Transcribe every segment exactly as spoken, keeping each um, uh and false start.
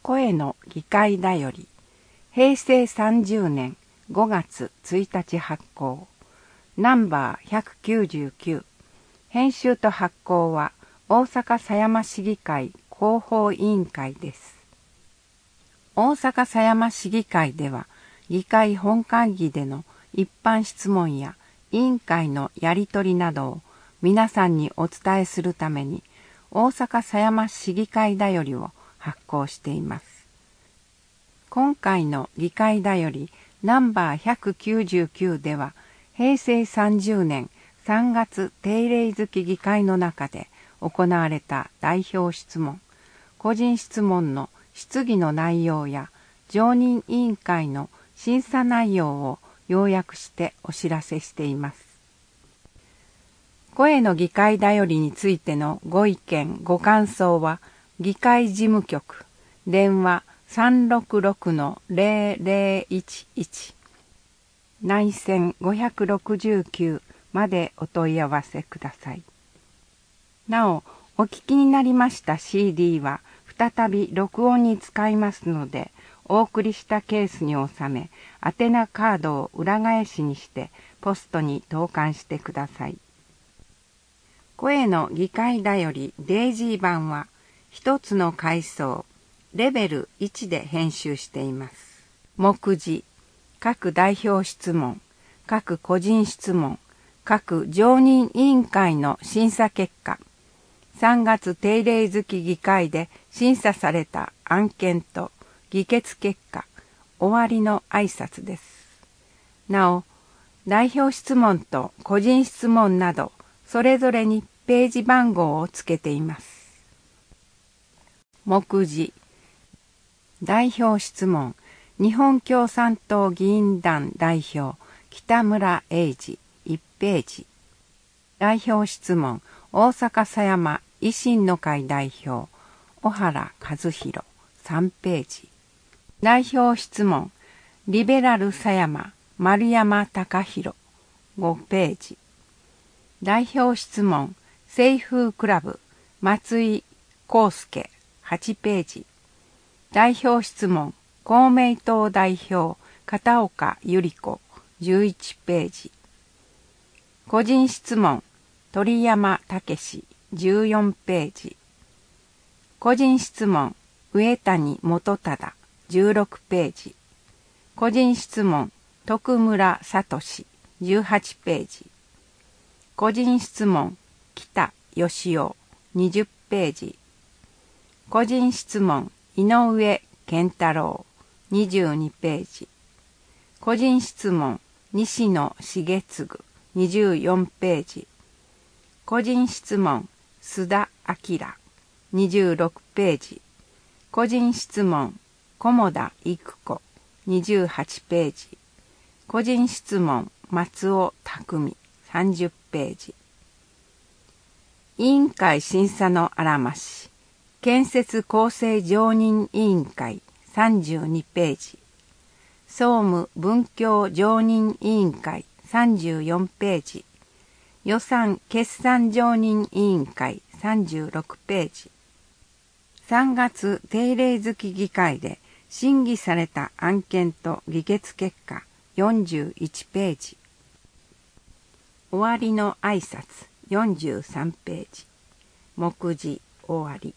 声の議会だよりへいせいさんじゅうねんごがつついたち発行ナンバーひゃくきゅうじゅうきゅう編集と発行は大阪狭山市議会広報委員会です。大阪狭山市議会では議会本会議での一般質問や委員会のやり取りなどを皆さんにお伝えするために大阪狭山市議会だよりを発行しています。今回の議会だよりナンバーひゃくきゅうじゅうきゅうではへいせいさんじゅうねんさんがつ定例月議会の中で行われた代表質問、個人質問の質疑の内容や常任委員会の審査内容を要約してお知らせしています。声の議会だよりについてのご意見ご感想は議会事務局電話 さんろくろくのゼロゼロいちいち 内線ごひゃくろくじゅうきゅうまでお問い合わせください。なお、お聞きになりました シーディー は再び録音に使いますので、お送りしたケースに収め、宛名カードを裏返しにしてポストに投函してください。声の議会だよりデイジー版は一つの階層レベルいちで編集しています。目次、各代表質問、各個人質問、各常任委員会の審査結果、さんがつ定例月議会で審査された案件と議決結果、終わりの挨拶です。なお、代表質問と個人質問など、それぞれにページ番号をつけています。目次、代表質問、日本共産党議員団代表、北村英二、いちページ。代表質問、大阪狭山維新の会代表、小原和弘、さんページ。代表質問、リベラル狭山、丸山隆弘、ごページ。代表質問、清風クラブ、松井康介、はちページ。代表質問、公明党代表、片岡百合子、じゅういちページ。個人質問、鳥山武史、じゅうよんページ。個人質問、上谷元忠、じゅうろくページ。個人質問、徳村聡、じゅうはちページ。個人質問、北義雄、にじゅっページ。個人質問、井上健太郎、にじゅうにページ。個人質問、西野重次、にじゅうよんページ。個人質問、須田明、にじゅうろくページ。個人質問、菰田育子、にじゅうはちページ。個人質問、松尾匠、さんじゅっページ。委員会審査のあらまし、建設構成常任委員会、さんじゅうにページ。総務文教常任委員会、さんじゅうよんページ。予算決算常任委員会、さんじゅうろくページ。さんがつ定例月議会で審議された案件と議決結果、よんじゅういちページ。終わりの挨拶、よんじゅうさんページ。目次、終わり。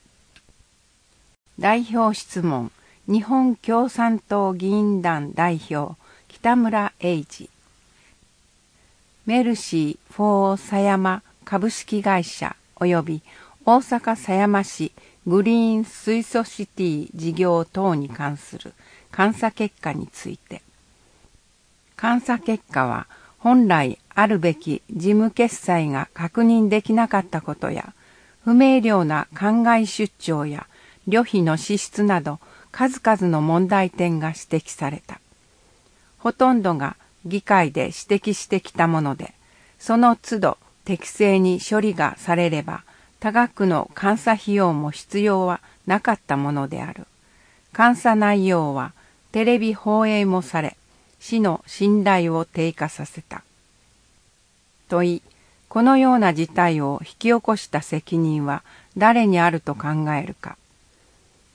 代表質問、日本共産党議員団代表、北村英二。メルシー・フォー・狭山株式会社及び大阪狭山市グリーン水素シティ事業等に関する監査結果について。監査結果は本来あるべき事務決裁が確認できなかったことや、不明瞭な海外出張や旅費の支出など数々の問題点が指摘された。ほとんどが議会で指摘してきたもので、その都度適正に処理がされれば、多額の監査費用も必要はなかったものである。監査内容はテレビ放映もされ、市の信頼を低下させた。問い、このような事態を引き起こした責任は誰にあると考えるか。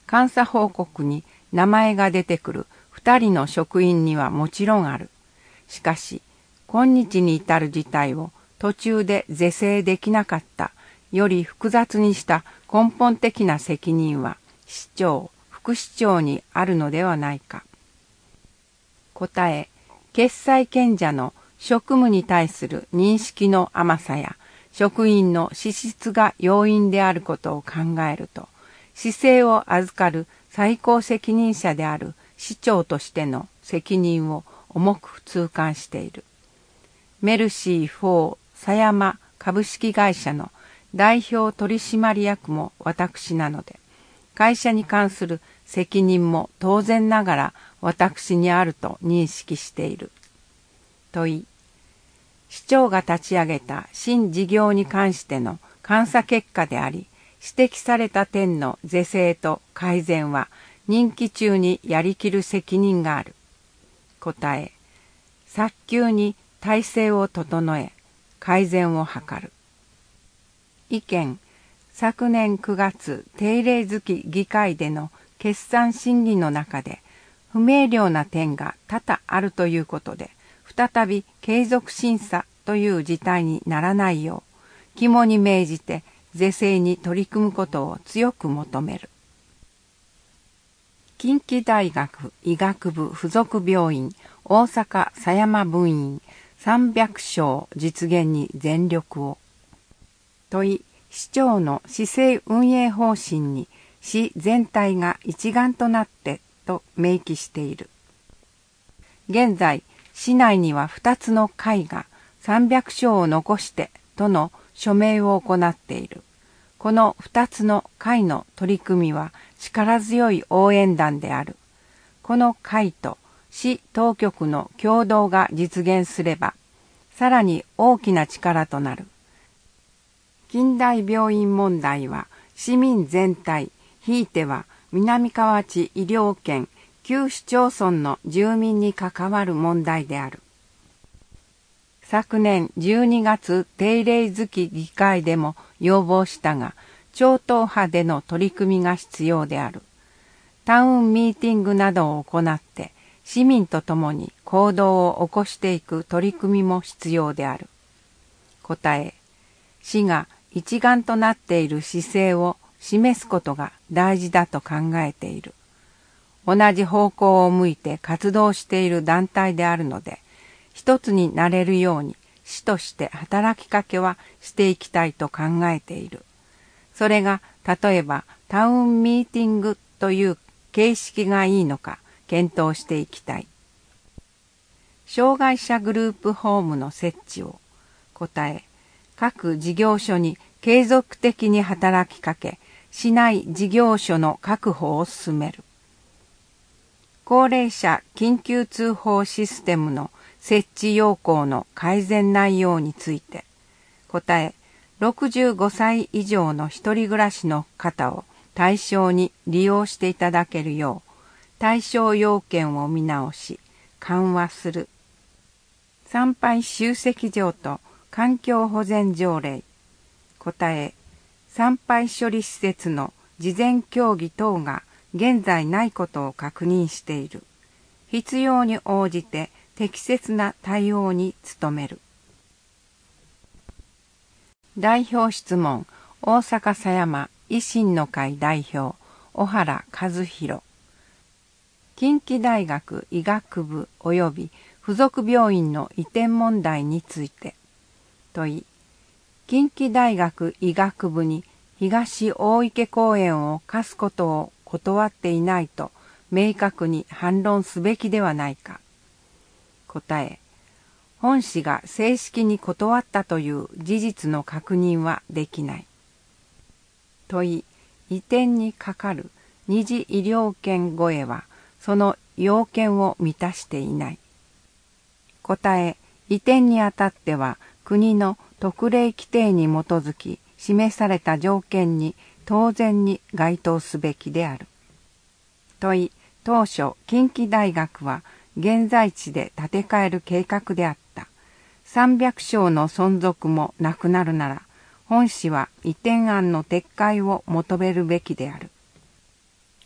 監査報告に名前が出てくる二人の職員にはもちろんある。しかし、今日に至る事態を途中で是正できなかったより複雑にした根本的な責任は市長、副市長にあるのではないか。答え、決裁権者の職務に対する認識の甘さや職員の資質が要因であることを考えると、市政を預かる最高責任者である市長としての責任を重く痛感している。メルシー・フォー・狭山株式会社の代表取締役も私なので、会社に関する責任も当然ながら私にあると認識している。問い、市長が立ち上げた新事業に関しての監査結果であり、指摘された点の是正と改善は任期中にやりきる責任がある。答え、早急に体制を整え、改善を図る。意見、昨年くがつ定例月議会での決算審議の中で不明瞭な点が多々あるということで、再び継続審査という事態にならないよう、肝に銘じて是正に取り組むことを強く求める。近畿大学医学部附属病院大阪狭山分院さんびゃく床実現に全力を。問い、市長の市政運営方針に市全体が一丸となってと明記している。現在、市内にはふたつの会がさんびゃく床を残してとの署名を行っている。このふたつの会の取り組みは力強い応援団である。この会と市当局の共同が実現すれば、さらに大きな力となる。近代病院問題は市民全体、ひいては南河内医療圏旧市町村の住民に関わる問題である。昨年じゅうにがつ定例月議会でも要望したが、超党派での取り組みが必要である。タウンミーティングなどを行って市民と共に行動を起こしていく取り組みも必要である。答え、市が一丸となっている姿勢を示すことが大事だと考えている。同じ方向を向いて活動している団体であるので、一つになれるように市として働きかけはしていきたいと考えている。それが例えばタウンミーティングという形式がいいのか検討していきたい。障害者グループホームの設置を。答え、各事業所に継続的に働きかけ、市内事業所の確保を進める。高齢者緊急通報システムの設置要項の改善内容について。答え、ろくじゅうごさい以上の一人暮らしの方を対象に利用していただけるよう、対象要件を見直し、緩和する。参拝集積場と環境保全条例。答え、参拝処理施設の事前協議等が現在ないことを確認している。必要に応じて適切な対応に努める。代表質問、大阪狭山維新の会代表、小原和弘。近畿大学医学部及び附属病院の移転問題について。問い、近畿大学医学部に東大池公園を貸すことを断っていないと明確に反論すべきではないか。答え、本市が正式に断ったという事実の確認はできない。問い、移転にかかる二次医療圏越えはその要件を満たしていない。答え、移転にあたっては国の特例規定に基づき示された条件に当然に該当すべきである。問い、当初近畿大学は現在地で建て替える計画であった。さんびゃく床の存続もなくなるなら、本市は移転案の撤回を求めるべきである。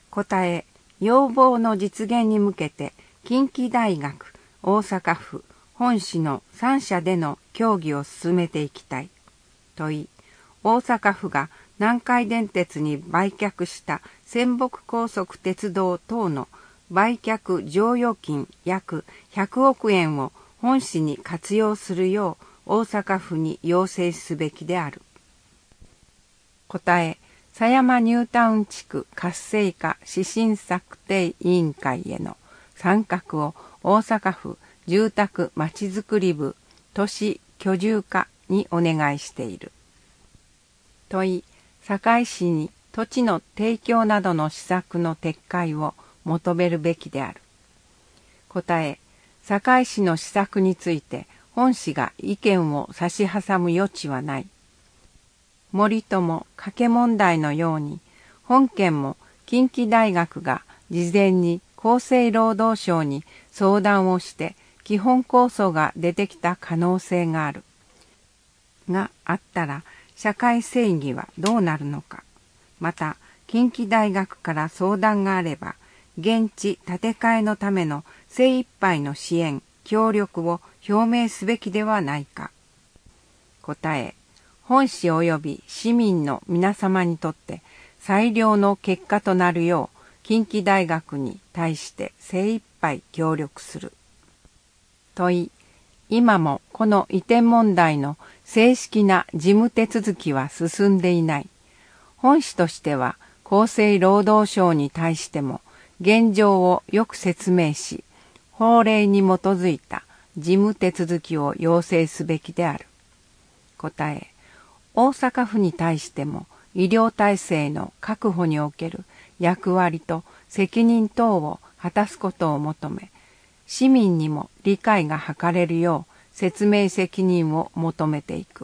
答え、要望の実現に向けて近畿大学、大阪府、本市のさん社での協議を進めていきたい。問い、大阪府が南海電鉄に売却した泉北高速鉄道等の売却剰余金約ひゃくおくえんを本市に活用するよう大阪府に要請すべきである。答え、狭山ニュータウン地区活性化指針策定委員会への参画を大阪府住宅まちづくり部都市居住課にお願いしている。問い、堺市に土地の提供などの施策の撤回を求めるべきである。答え、堺市の施策について本市が意見を差し挟む余地はない。森友加計問題のように本件も近畿大学が事前に厚生労働省に相談をして基本構想が出てきた可能性がある。があったら社会正義はどうなるのか。また近畿大学から相談があれば現地建て替えのための精一杯の支援協力を表明すべきではないか。答え、本市及び市民の皆様にとって最良の結果となるよう近畿大学に対して精一杯協力する。問い、今もこの移転問題の正式な事務手続きは進んでいない。本市としては厚生労働省に対しても現状をよく説明し、法令に基づいた事務手続きを要請すべきである。答え、大阪府に対しても医療体制の確保における役割と責任等を果たすことを求め、市民にも理解が図れるよう説明責任を求めていく。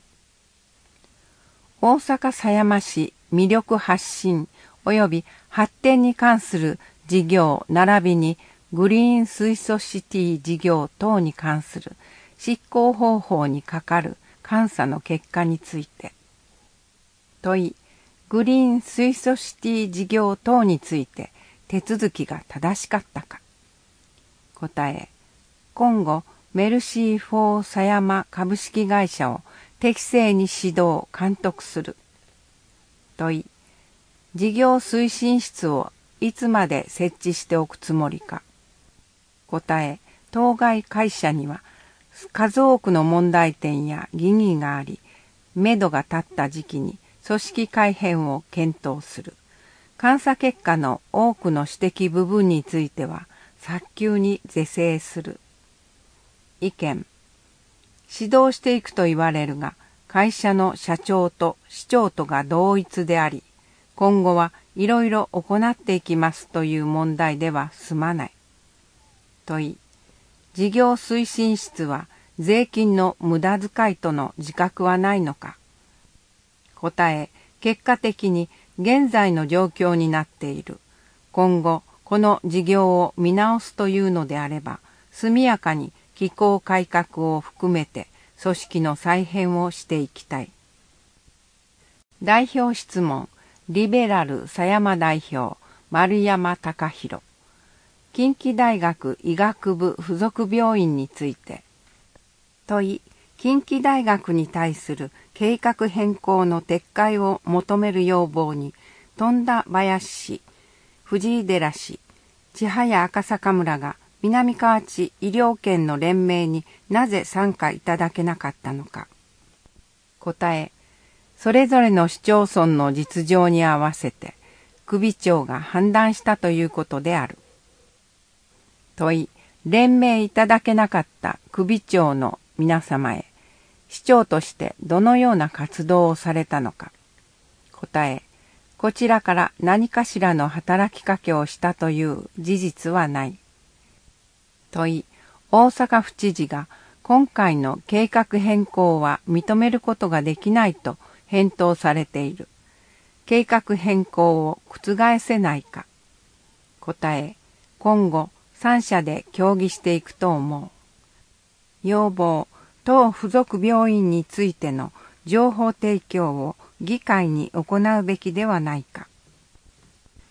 大阪狭山市魅力発信及び発展に関する事業並びにグリーン水素シティ事業等に関する執行方法にかかる監査の結果について。問い、グリーン水素シティ事業等について手続きが正しかったか。答え、今後メルシーフォー狭山株式会社を適正に指導監督する。問い、事業推進室をいつまで設置しておくつもりか。答え、当該会社には数多くの問題点や疑義があり、目処が立った時期に組織改変を検討する。監査結果の多くの指摘部分については早急に是正する。意見、指導していくと言われるが、会社の社長と市長とが同一であり、今後はいろいろ行っていきますという問題では済まない。問い、事業推進室は税金の無駄遣いとの自覚はないのか。答え、結果的に現在の状況になっている。今後この事業を見直すというのであれば、速やかに機構改革を含めて組織の再編をしていきたい。代表質問、リベラル狭山代表、丸山隆弘。近畿大学医学部附属病院について。問い、近畿大学に対する計画変更の撤回を求める要望に、富田林市、藤井寺市、千早赤坂村が南河内医療圏の連盟になぜ参加いただけなかったのか。答え、それぞれの市町村の実情に合わせて首長が判断したということである。問い、連名いただけなかった首長の皆様へ、市長としてどのような活動をされたのか。答え、こちらから何かしらの働きかけをしたという事実はない。問い、大阪府知事が今回の計画変更は認めることができないと返答されている。計画変更を覆せないか。答え、今後三者で協議していくと思う。要望、当附属病院についての情報提供を議会に行うべきではないか。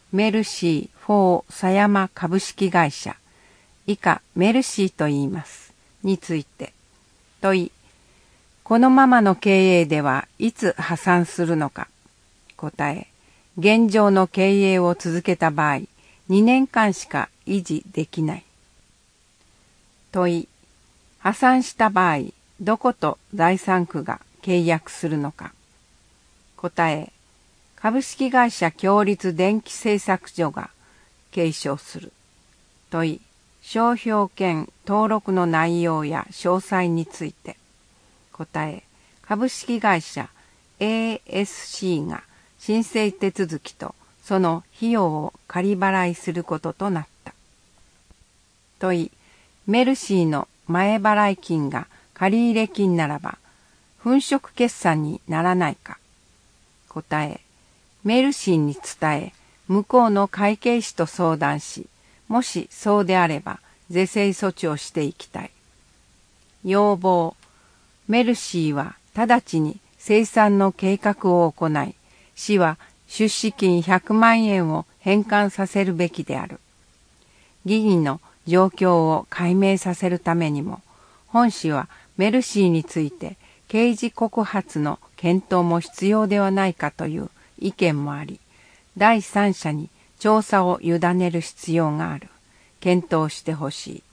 メルシー・フォー狭山株式会社、以下メルシーと言います、について、問い、このままの経営ではいつ破産するのか。答え、現状の経営を続けた場合、にねんかんしか維持できない。問い、破産した場合、どこと財産区が契約するのか。答え、株式会社共立電気製作所が継承する。問い、商標権登録の内容や詳細について。答え、株式会社 エーエスシー が申請手続きとその費用を仮払いすることとなった。問い、メルシーの前払い金が借入金ならば、粉飾決算にならないか。答え、メルシーに伝え、向こうの会計士と相談し、もしそうであれば、是正措置をしていきたい。要望、メルシーは直ちに生産の計画を行い、市は出資金ひゃくまんえんを返還させるべきである。疑義の状況を解明させるためにも、本市はメルシーについて刑事告発の検討も必要ではないかという意見もあり、第三者に調査を委ねる必要がある。検討してほしい。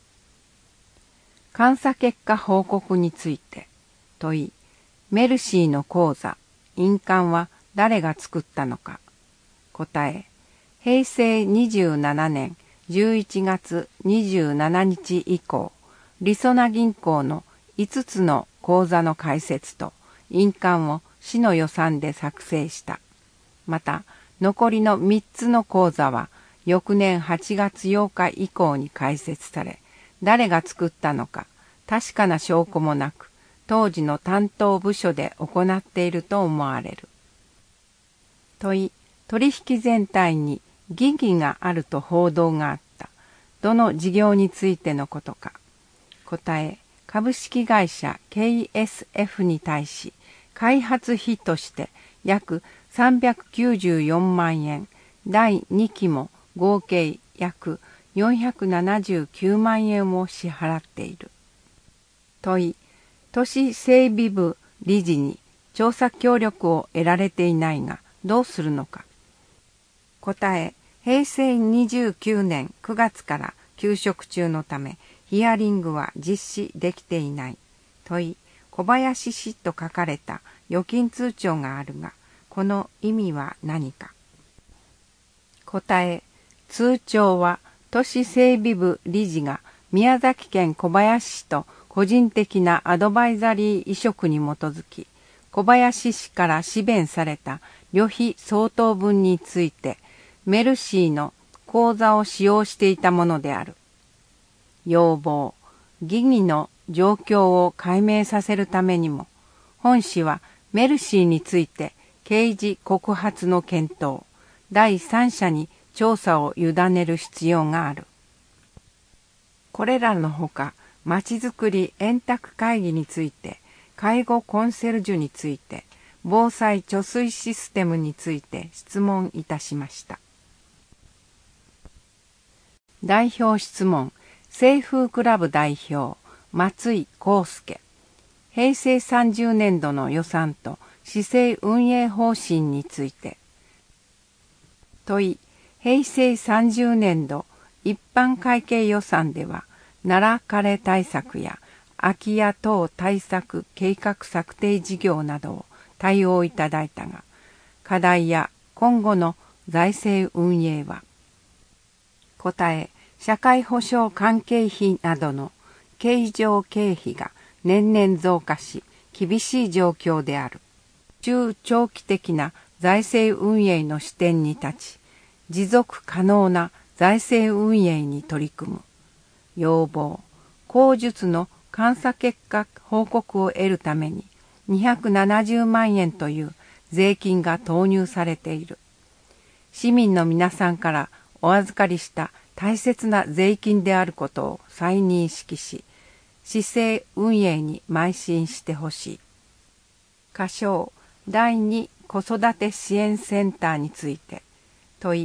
監査結果報告について問い、メルシーの口座、印鑑は誰が作ったのか。答え、へいせいにじゅうななねんじゅういちがつにじゅうしちにち以降、りそな銀行のいつつの口座の開設と印鑑を市の予算で作成した。また、残りのみっつの口座は翌年はちがつようか以降に開設され、誰が作ったのか確かな証拠もなく、当時の担当部署で行っていると思われる。問い、取引全体に疑義があると報道があった。どの事業についてのことか。答え、株式会社 ケーエスエフ に対し、開発費として約さんびゃくきゅうじゅうよんまんえん、だいにきも合計約よんひゃくななじゅうきゅうまんえんを支払っている。問い、都市整備部理事に調査協力を得られていないがどうするのか。答え、へいせいにじゅうきゅうねんくがつから休職中のためヒアリングは実施できていない。問い、小林氏と書かれた預金通帳があるが、この意味は何か。答え、通帳は都市整備部理事が宮崎県小林市と個人的なアドバイザリー委嘱に基づき、小林市から支弁された旅費相当分について、メルシーの口座を使用していたものである。要望、疑義の状況を解明させるためにも、本市はメルシーについて刑事告発の検討、第三者に調査を委ねる必要がある。これらのほか、まちづくり円卓会議について、介護コンセルジュについて、防災貯水システムについて質問いたしました。代表質問、清風クラブ代表、松井康介。へいせいさんじゅうねんどの予算と市政運営方針について。問い、へいせいさんじゅうねんど一般会計予算では、奈良枯れ対策や空き家等対策計画策定事業などを対応いただいたが、課題や今後の財政運営は。答え、社会保障関係費などの経常経費が年々増加し、厳しい状況である。中長期的な財政運営の視点に立ち、持続可能な財政運営に取り組む。要望、後述の監査結果報告を得るためににひゃくななじゅうまんえんという税金が投入されている。市民の皆さんからお預かりした大切な税金であることを再認識し、市政運営に邁進してほしい。仮称だいに子育て支援センターについて問い、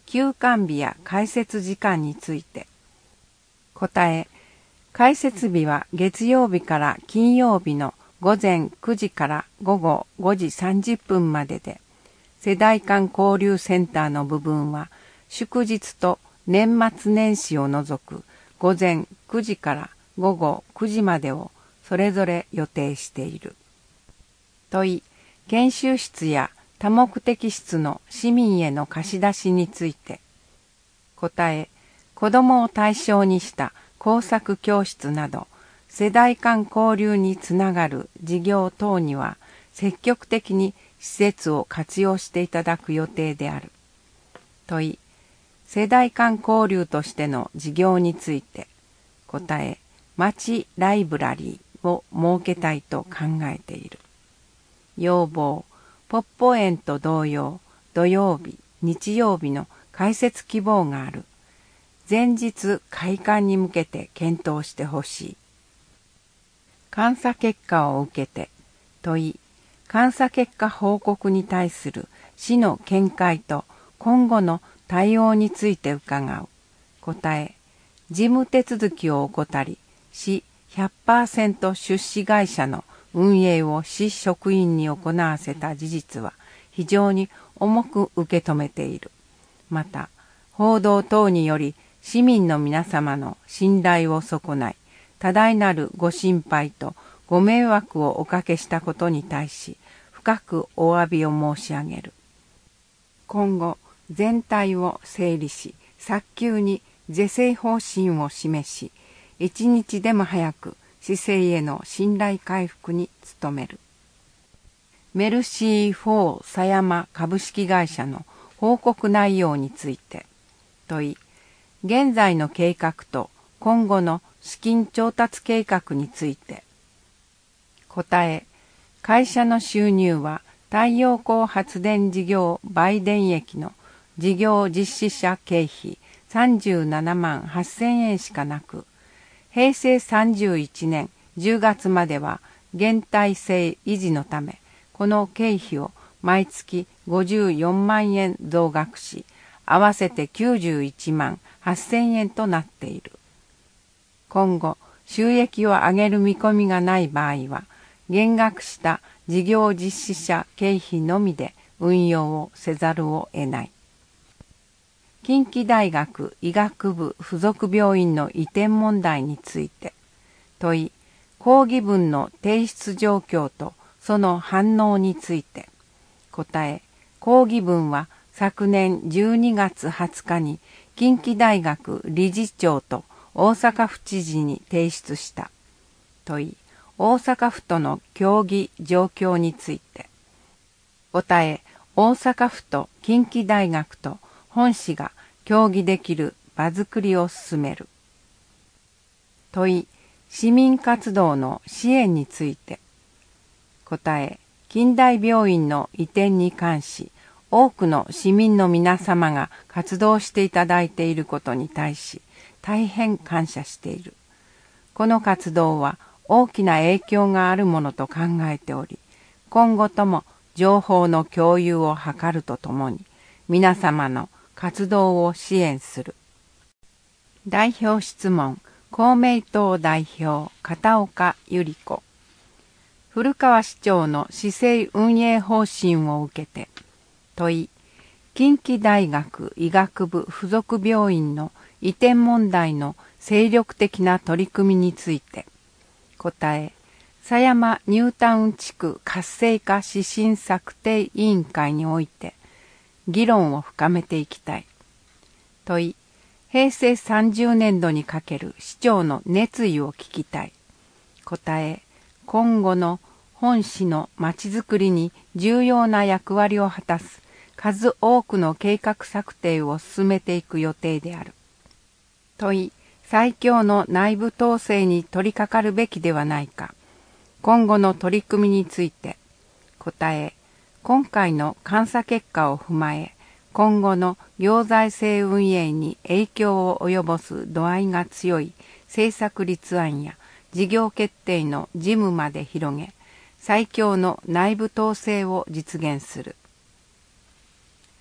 休館日や開設時間について。答え、開設日は月曜日から金曜日の午前くじから午後ごじさんじゅっぷんまでで、世代間交流センターの部分は祝日と年末年始を除く午前くじから午後くじまでをそれぞれ予定している。問い、研修室や多目的室の市民への貸し出しについて。答え、子どもを対象にした工作教室など世代間交流につながる事業等には積極的に施設を活用していただく予定である。問い、世代間交流としての事業について。答え、町ライブラリーを設けたいと考えている。要望、ポッポ園と同様、土曜日、日曜日の開設希望がある。前日開館に向けて検討してほしい。監査結果を受けて。問い、監査結果報告に対する市の見解と今後の対応について伺う。答え、事務手続きを怠り、市 ひゃくパーセント 出資会社の運営を市職員に行わせた事実は非常に重く受け止めている。また、報道等により市民の皆様の信頼を損ない、多大なるご心配とご迷惑をおかけしたことに対し、深くお詫びを申し上げる。今後、全体を整理し、早急に是正方針を示し、一日でも早く市政への信頼回復に努める。メルシーフォー狭山株式会社の報告内容について。問い、現在の計画と今後の資金調達計画について。答え、会社の収入は太陽光発電事業売電益の事業実施者経費さんじゅうななまんはっせんえんしかなく、へいせいさんじゅういちねんじゅうがつまでは現体制維持のため、この経費を毎月ごじゅうよんまんえん増額し、合わせてきゅうじゅういちまんはっせんえんとなっている。今後、収益を上げる見込みがない場合は、減額した事業実施者経費のみで運用をせざるを得ない。近畿大学医学部附属病院の移転問題について。問い、抗議文の提出状況とその反応について。答え、抗議文は昨年じゅうにがつはつかに近畿大学理事長と大阪府知事に提出した。問い、大阪府との協議状況について。答え、大阪府と近畿大学と本市が協議できる場づくりを進める。問い、市民活動の支援について。答え、近代病院の移転に関し、多くの市民の皆様が活動していただいていることに対し、大変感謝している。この活動は大きな影響があるものと考えており、今後とも情報の共有を図るとともに、皆様の活動を支援する。代表質問、公明党代表、片岡百合子。古川市長の市政運営方針を受けて。問い、近畿大学医学部附属病院の移転問題の精力的な取り組みについて。答え、狭山ニュータウン地区活性化指針策定委員会において議論を深めていきたい。問い、へいせいさんじゅうねんどにかける市長の熱意を聞きたい。答え、今後の本市のまちづくりに重要な役割を果たす数多くの計画策定を進めていく予定である。問い、最強の内部統制に取り掛かるべきではないか。今後の取り組みについて。答え、今回の監査結果を踏まえ、今後の行財政運営に影響を及ぼす度合いが強い政策立案や事業決定の事務まで広げ、最強の内部統制を実現する。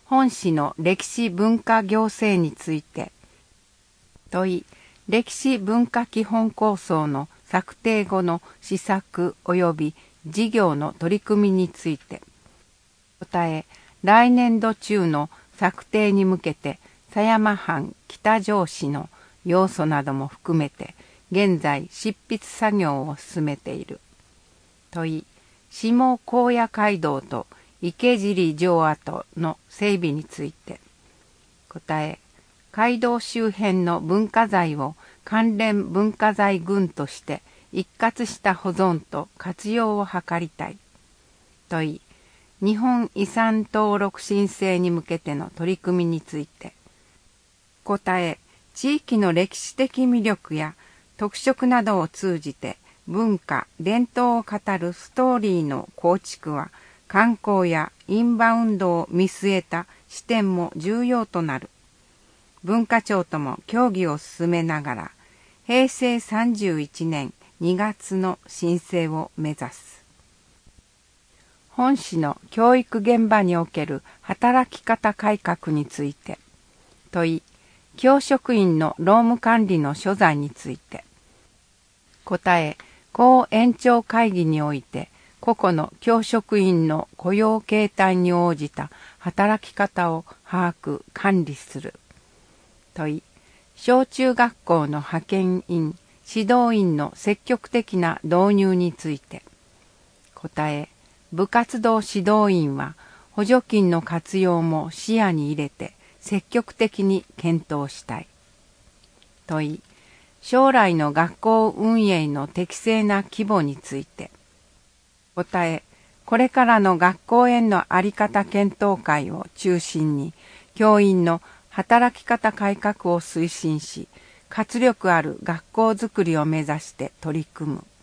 本市の歴史文化行政について。問い、歴史文化基本構想の策定後の施策及び事業の取り組みについて。答え、来年度中の策定に向けて狭山藩北条氏の要素なども含めて現在執筆作業を進めている。問い、下高野街道と池尻城跡の整備について。答え、街道周辺の文化財を関連文化財群として一括した保存と活用を図りたい。問い、日本遺産登録申請に向けての取り組みについて。答え、地域の歴史的魅力や特色などを通じて文化、伝統を語るストーリーの構築は観光やインバウンドを見据えた視点も重要となる。文化庁とも協議を進めながら、へいせいさんじゅういちねんにがつの申請を目指す。本市の教育現場における働き方改革について。問い、教職員の労務管理の所在について。答え、校延長会議において、個々の教職員の雇用形態に応じた働き方を把握・管理する。問い、小中学校の派遣員、指導員の積極的な導入について。答え、部活動指導員は補助金の活用も視野に入れて積極的に検討したい。問い、将来の学校運営の適正な規模について。答え、これからの学校への在り方検討会を中心に教員の働き方改革を推進し、活力ある学校づくりを目指して取り組む。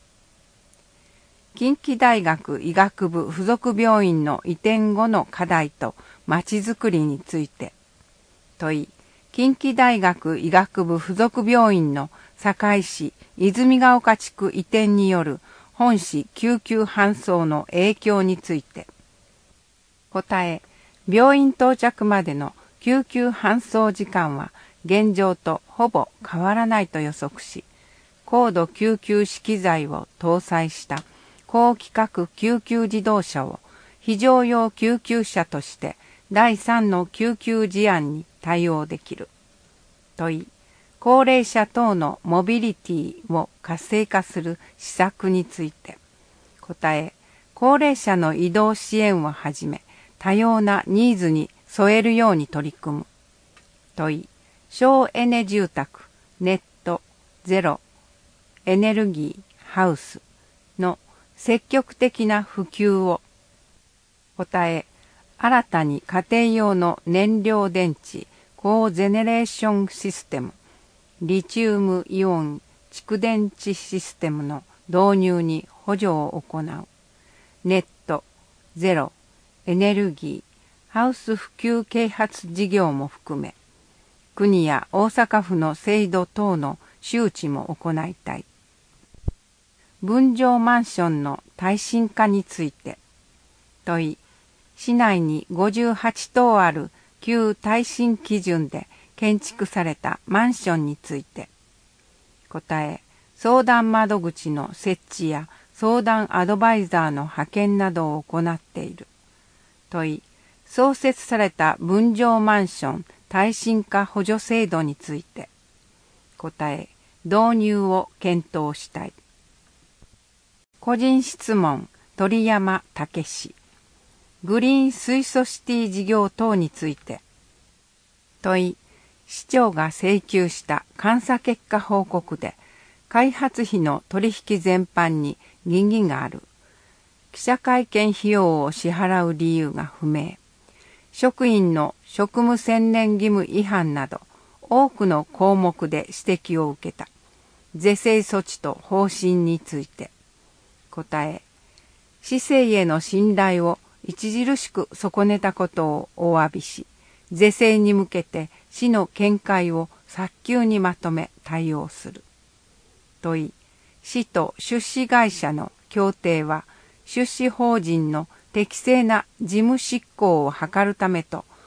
近畿大学医学部附属病院の移転後の課題とまちづくりについて。問い、近畿大学医学部附属病院の堺市泉ヶ丘地区移転による本市救急搬送の影響について。答え、病院到着までの救急搬送時間は現状とほぼ変わらないと予測し、高度救急資機材を搭載した高規格救急自動車を非常用救急車としてだいさんの救急事案に対応できる。問い、高齢者等のモビリティを活性化する施策について。答え、高齢者の移動支援をはじめ多様なニーズに添えるように取り組む。問い、省エネ住宅、ネット、ゼロ、エネルギー、ハウスの積極的な普及を。答え、新たに家庭用の燃料電池、高ゼネレーションシステム、リチウムイオン蓄電池システムの導入に補助を行う。ネット、ゼロ、エネルギー、ハウス普及啓発事業も含め、国や大阪府の制度等の周知も行いたい。分譲マンションの耐震化について。問い、市内にごじゅうはちとうある旧耐震基準で建築されたマンションについて。答え、相談窓口の設置や相談アドバイザーの派遣などを行っている。問い、創設された分譲マンション耐震化補助制度について。答え、導入を検討したい。個人質問、鳥山武史。グリーン水素シティ事業等について。問い、市長が請求した監査結果報告で、開発費の取引全般に疑義がある。記者会見費用を支払う理由が不明。職員の職務専念義務違反など、多くの項目で指摘を受けた。是正措置と方針について。答え、市政への信頼を著しく損ねたことをお詫びし、是正に向けて市の見解を早急にまとめ対応する。問い、市と出資会社の協定は出資法人の適正な事務執行を図るためと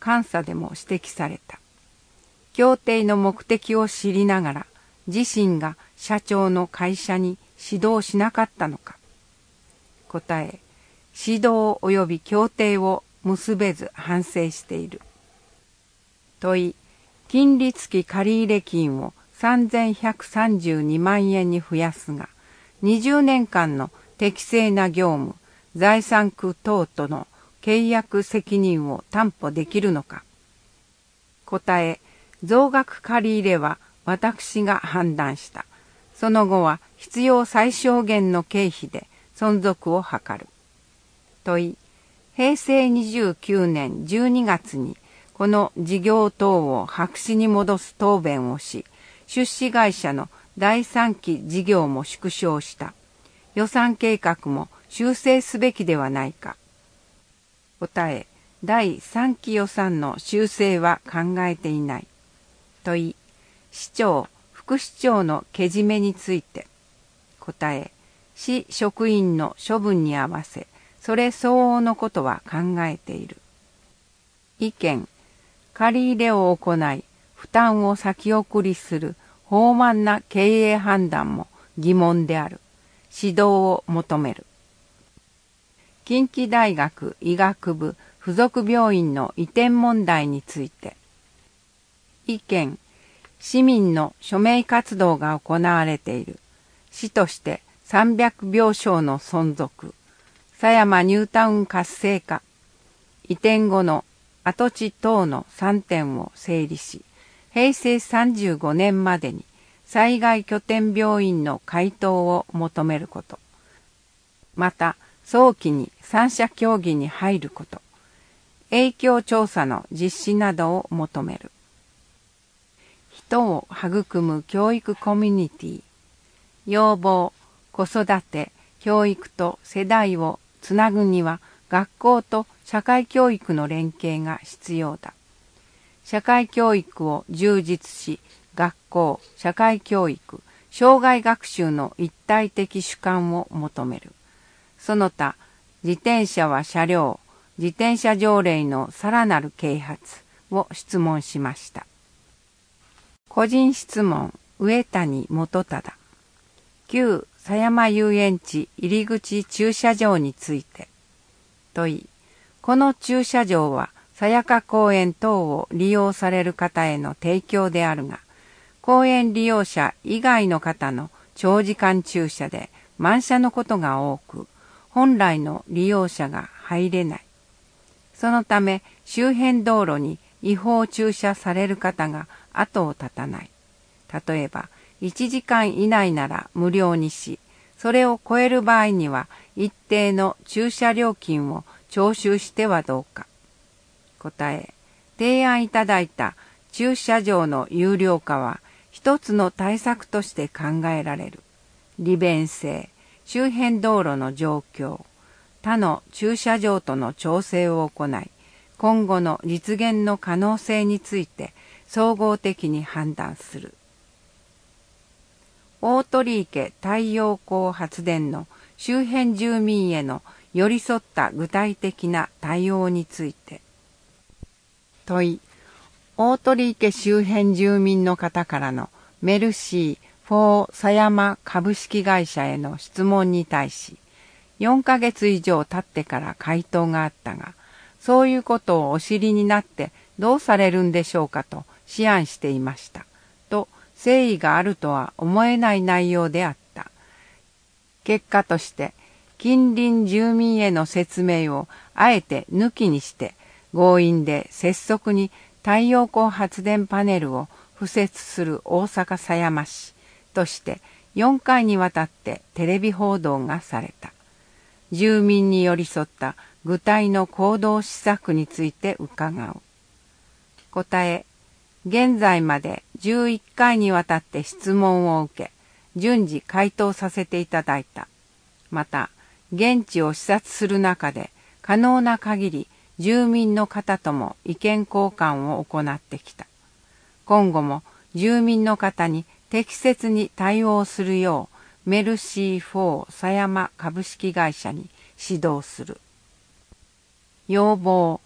監査でも指摘された。協定の目的を知りながら、自身が社長の会社に指導しなかったのか。答え、指導及び協定を結べず反省している。問い、金利付き借入金をさんぜんひゃくさんじゅうにまんえんに増やすが、にじゅうねんかんの適正な業務、財産区等との契約責任を担保できるのか。答え、増額借入は私が判断した。その後は必要最小限の経費で存続を図る。問い、へいせいにじゅうきゅうねんじゅうにがつにこの事業等を白紙に戻す答弁をし、出資会社のだいさんき事業も縮小した。予算計画も修正すべきではないか。答え、だいさんき予算の修正は考えていない。問い、市長、副市長のけじめについて。答え、市職員の処分に合わせ、それ相応のことは考えている。意見、借り入れを行い、負担を先送りする放漫な経営判断も疑問である。指導を求める。近畿大学医学部附属病院の移転問題について。意見、市民の署名活動が行われている。市としてさんびゃくびょうしょうの存続、狭山ニュータウン活性化、移転後の跡地等のさんてんを整理し、へいせいさんじゅうごねんまでに災害拠点病院の回答を求めること。また、早期に三者協議に入ること。影響調査の実施などを求める。人を育む教育コミュニティ。要望、子育て、教育と世代をつなぐには学校と社会教育の連携が必要だ。社会教育を充実し、学校、社会教育、生涯学習の一体的主観を求める。その他、自転車は車両、自転車条例のさらなる啓発を質問しました。個人質問、上谷元忠。旧狭山遊園地入り口駐車場について。問い、この駐車場はさやか公園等を利用される方への提供であるが、公園利用者以外の方の長時間駐車で満車のことが多く、本来の利用者が入れない。そのため周辺道路に違法駐車される方が後を絶たない。例えば、いちじかん以内なら無料にし、それを超える場合には一定の駐車料金を徴収してはどうか。答え、提案いただいた駐車場の有料化は一つの対策として考えられる。利便性、周辺道路の状況、他の駐車場との調整を行い、今後の実現の可能性について総合的に判断する。大鳥池太陽光発電の周辺住民への寄り添った具体的な対応について。問い、大鳥池周辺住民の方からのメルシー・フォー・狭山株式会社への質問に対し、よんかげつ以上経ってから回答があったが、そういうことをお知りになってどうされるんでしょうかと思案していました。と、誠意があるとは思えない内容であった。結果として、近隣住民への説明をあえて抜きにして、強引で拙速に太陽光発電パネルを敷設する大阪狭山市としてよんかいにわたってテレビ報道がされた。住民に寄り添った具体の行動施策について伺う。答え、現在までじゅういっかいにわたって質問を受け、順次回答させていただいた。また、現地を視察する中で可能な限り住民の方とも意見交換を行ってきた。今後も住民の方に適切に対応するようメルシーフォー狭山株式会社に指導する。要望、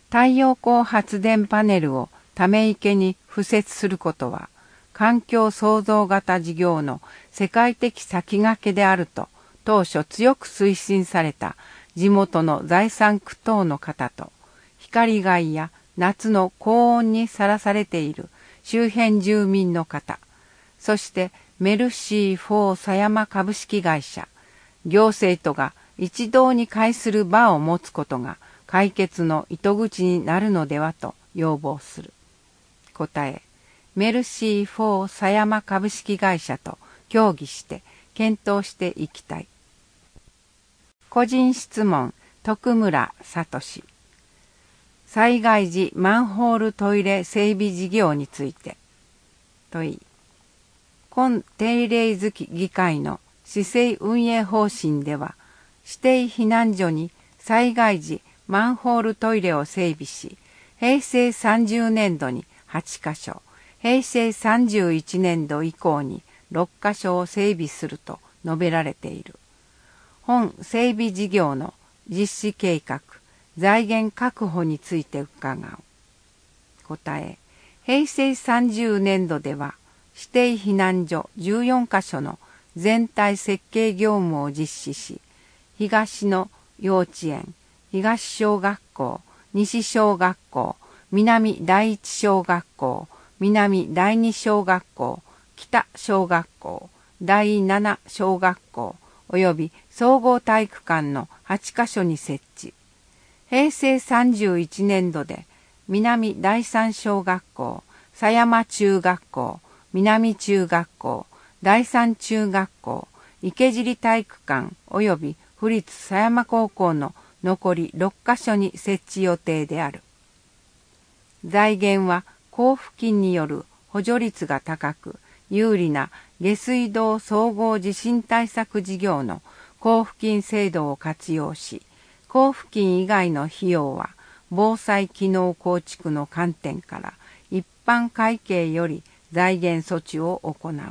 太陽光発電パネルをため池に敷設することは、環境創造型事業の世界的先駆けであると当初強く推進された地元の財産区等の方と、光害や夏の高温にさらされている周辺住民の方、そしてメルシー・フォー狭山株式会社、行政とが一堂に会する場を持つことが解決の糸口になるのではと要望する。答え、メルシー・フォー狭山株式会社と協議して検討していきたい。個人質問、徳村聡。災害時マンホールトイレ整備事業について。問い。今定例月議会の市政運営方針では、指定避難所に災害時マンホールトイレを整備し、平成さんじゅうねんどにはちかしょ、平成さんじゅういちねんど以降にろっかしょを整備すると述べられている。本整備事業の実施計画、財源確保について伺う。答え、平成さんじゅうねんどでは指定避難所じゅうよんかしょの全体設計業務を実施し、東の幼稚園、東小学校、西小学校、南第一小学校、南第二小学校、北小学校、第七小学校、および総合体育館のはちかしょに設置。平成さんじゅういちねんどで南第三小学校、狭山中学校、南中学校、第三中学校、池尻体育館および府立狭山高校の残りろっかしょに設置予定である。財源は交付金による補助率が高く有利な下水道総合地震対策事業の交付金制度を活用し、交付金以外の費用は防災機能構築の観点から一般会計より財源措置を行う。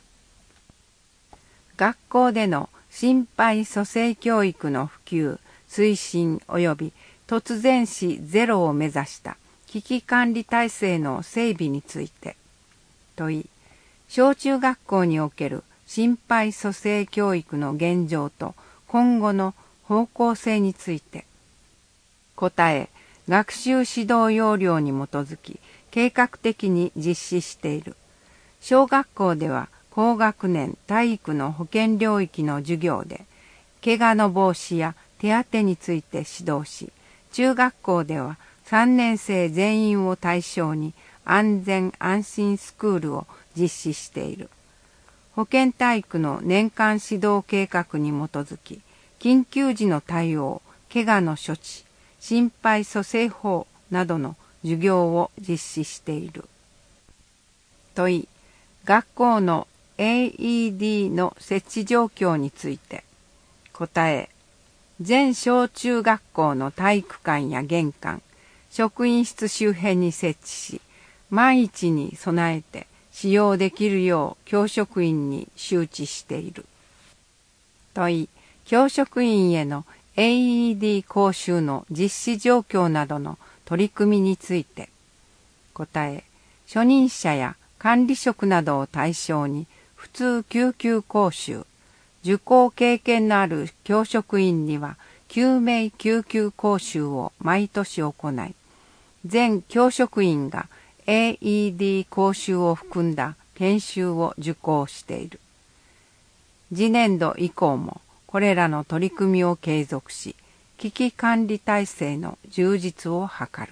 学校での心肺蘇生教育の普及、推進及び突然死ゼロを目指した危機管理体制の整備について。問い、小中学校における心肺蘇生教育の現状と今後の方向性について。答え、学習指導要領に基づき計画的に実施している。小学校では高学年体育の保健領域の授業で怪我の防止や手当てについて指導し、中学校ではさんねんせい全員を対象に安全安心スクールを実施している。保健体育の年間指導計画に基づき、緊急時の対応、怪我の処置、心肺蘇生法などの授業を実施している。問い、学校の エーイーディー の設置状況について。答え、全小中学校の体育館や玄関、職員室周辺に設置し、万一に備えて使用できるよう教職員に周知している。問い、教職員への エーイーディー 講習の実施状況などの取り組みについて。答え、初任者や管理職などを対象に普通救急講習、受講経験のある教職員には救命救急講習を毎年行い、全教職員が エーイーディー 講習を含んだ研修を受講している。次年度以降もこれらの取り組みを継続し、危機管理体制の充実を図る。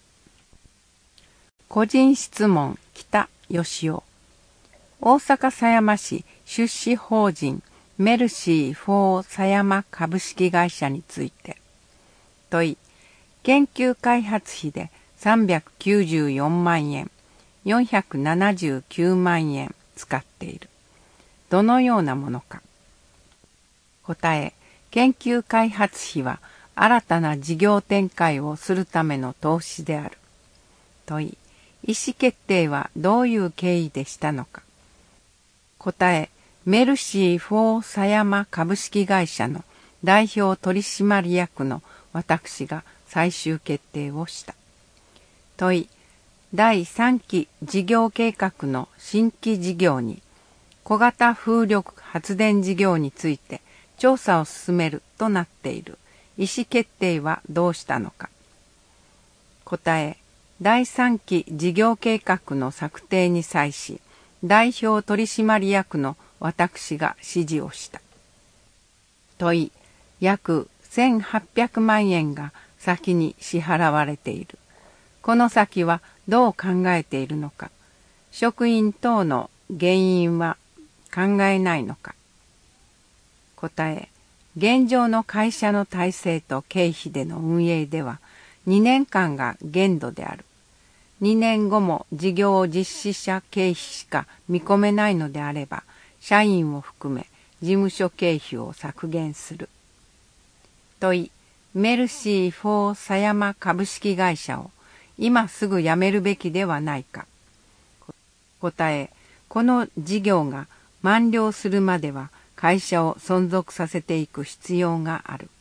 個人質問、北義夫。大阪狭山市出資法人メルシー・フォー狭山株式会社について。問い、研究開発費でさんびゃくきゅうじゅうよんまんえん、よんひゃくななじゅうきゅうまんえん使っている。どのようなものか。答え、研究開発費は新たな事業展開をするための投資である。問い、意思決定はどういう経緯でしたのか。答え、メルシー・フォー狭山株式会社の代表取締役の私が最終決定をした。問い、だいさんき事業計画の新規事業に小型風力発電事業について調査を進めるとなっている。意思決定はどうしたのか。答え、だいさんき事業計画の策定に際し、代表取締役の私が指示をした。問い、約せんはっぴゃくまんえんが先に支払われている。この先はどう考えているのか。職員等の原因は考えないのか。答え、現状の会社の体制と経費での運営ではにねんかんが限度である。にねんごも事業実施者経費しか見込めないのであれば、社員を含め事務所経費を削減する。問い、メルシー・フォー・狭山株式会社を今すぐ辞めるべきではないか。答え、この事業が満了するまでは会社を存続させていく必要がある。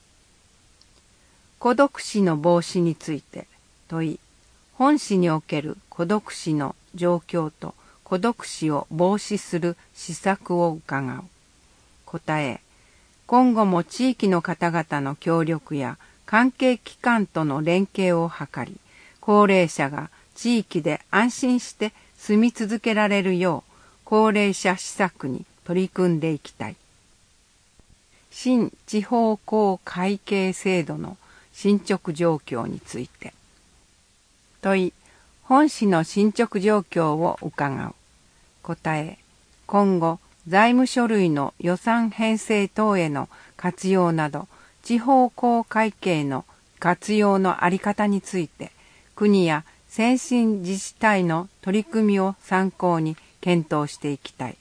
孤独死の防止について問い、本市における孤独死の状況と孤独死を防止する施策を伺う。答え、今後も地域の方々の協力や関係機関との連携を図り、高齢者が地域で安心して住み続けられるよう高齢者施策に取り組んでいきたい。新地方公会計制度の進捗状況について問い、本市の進捗状況を伺う。答え、今後財務書類の予算編成等への活用など地方公会計の活用のあり方について国や先進自治体の取り組みを参考に検討していきたい。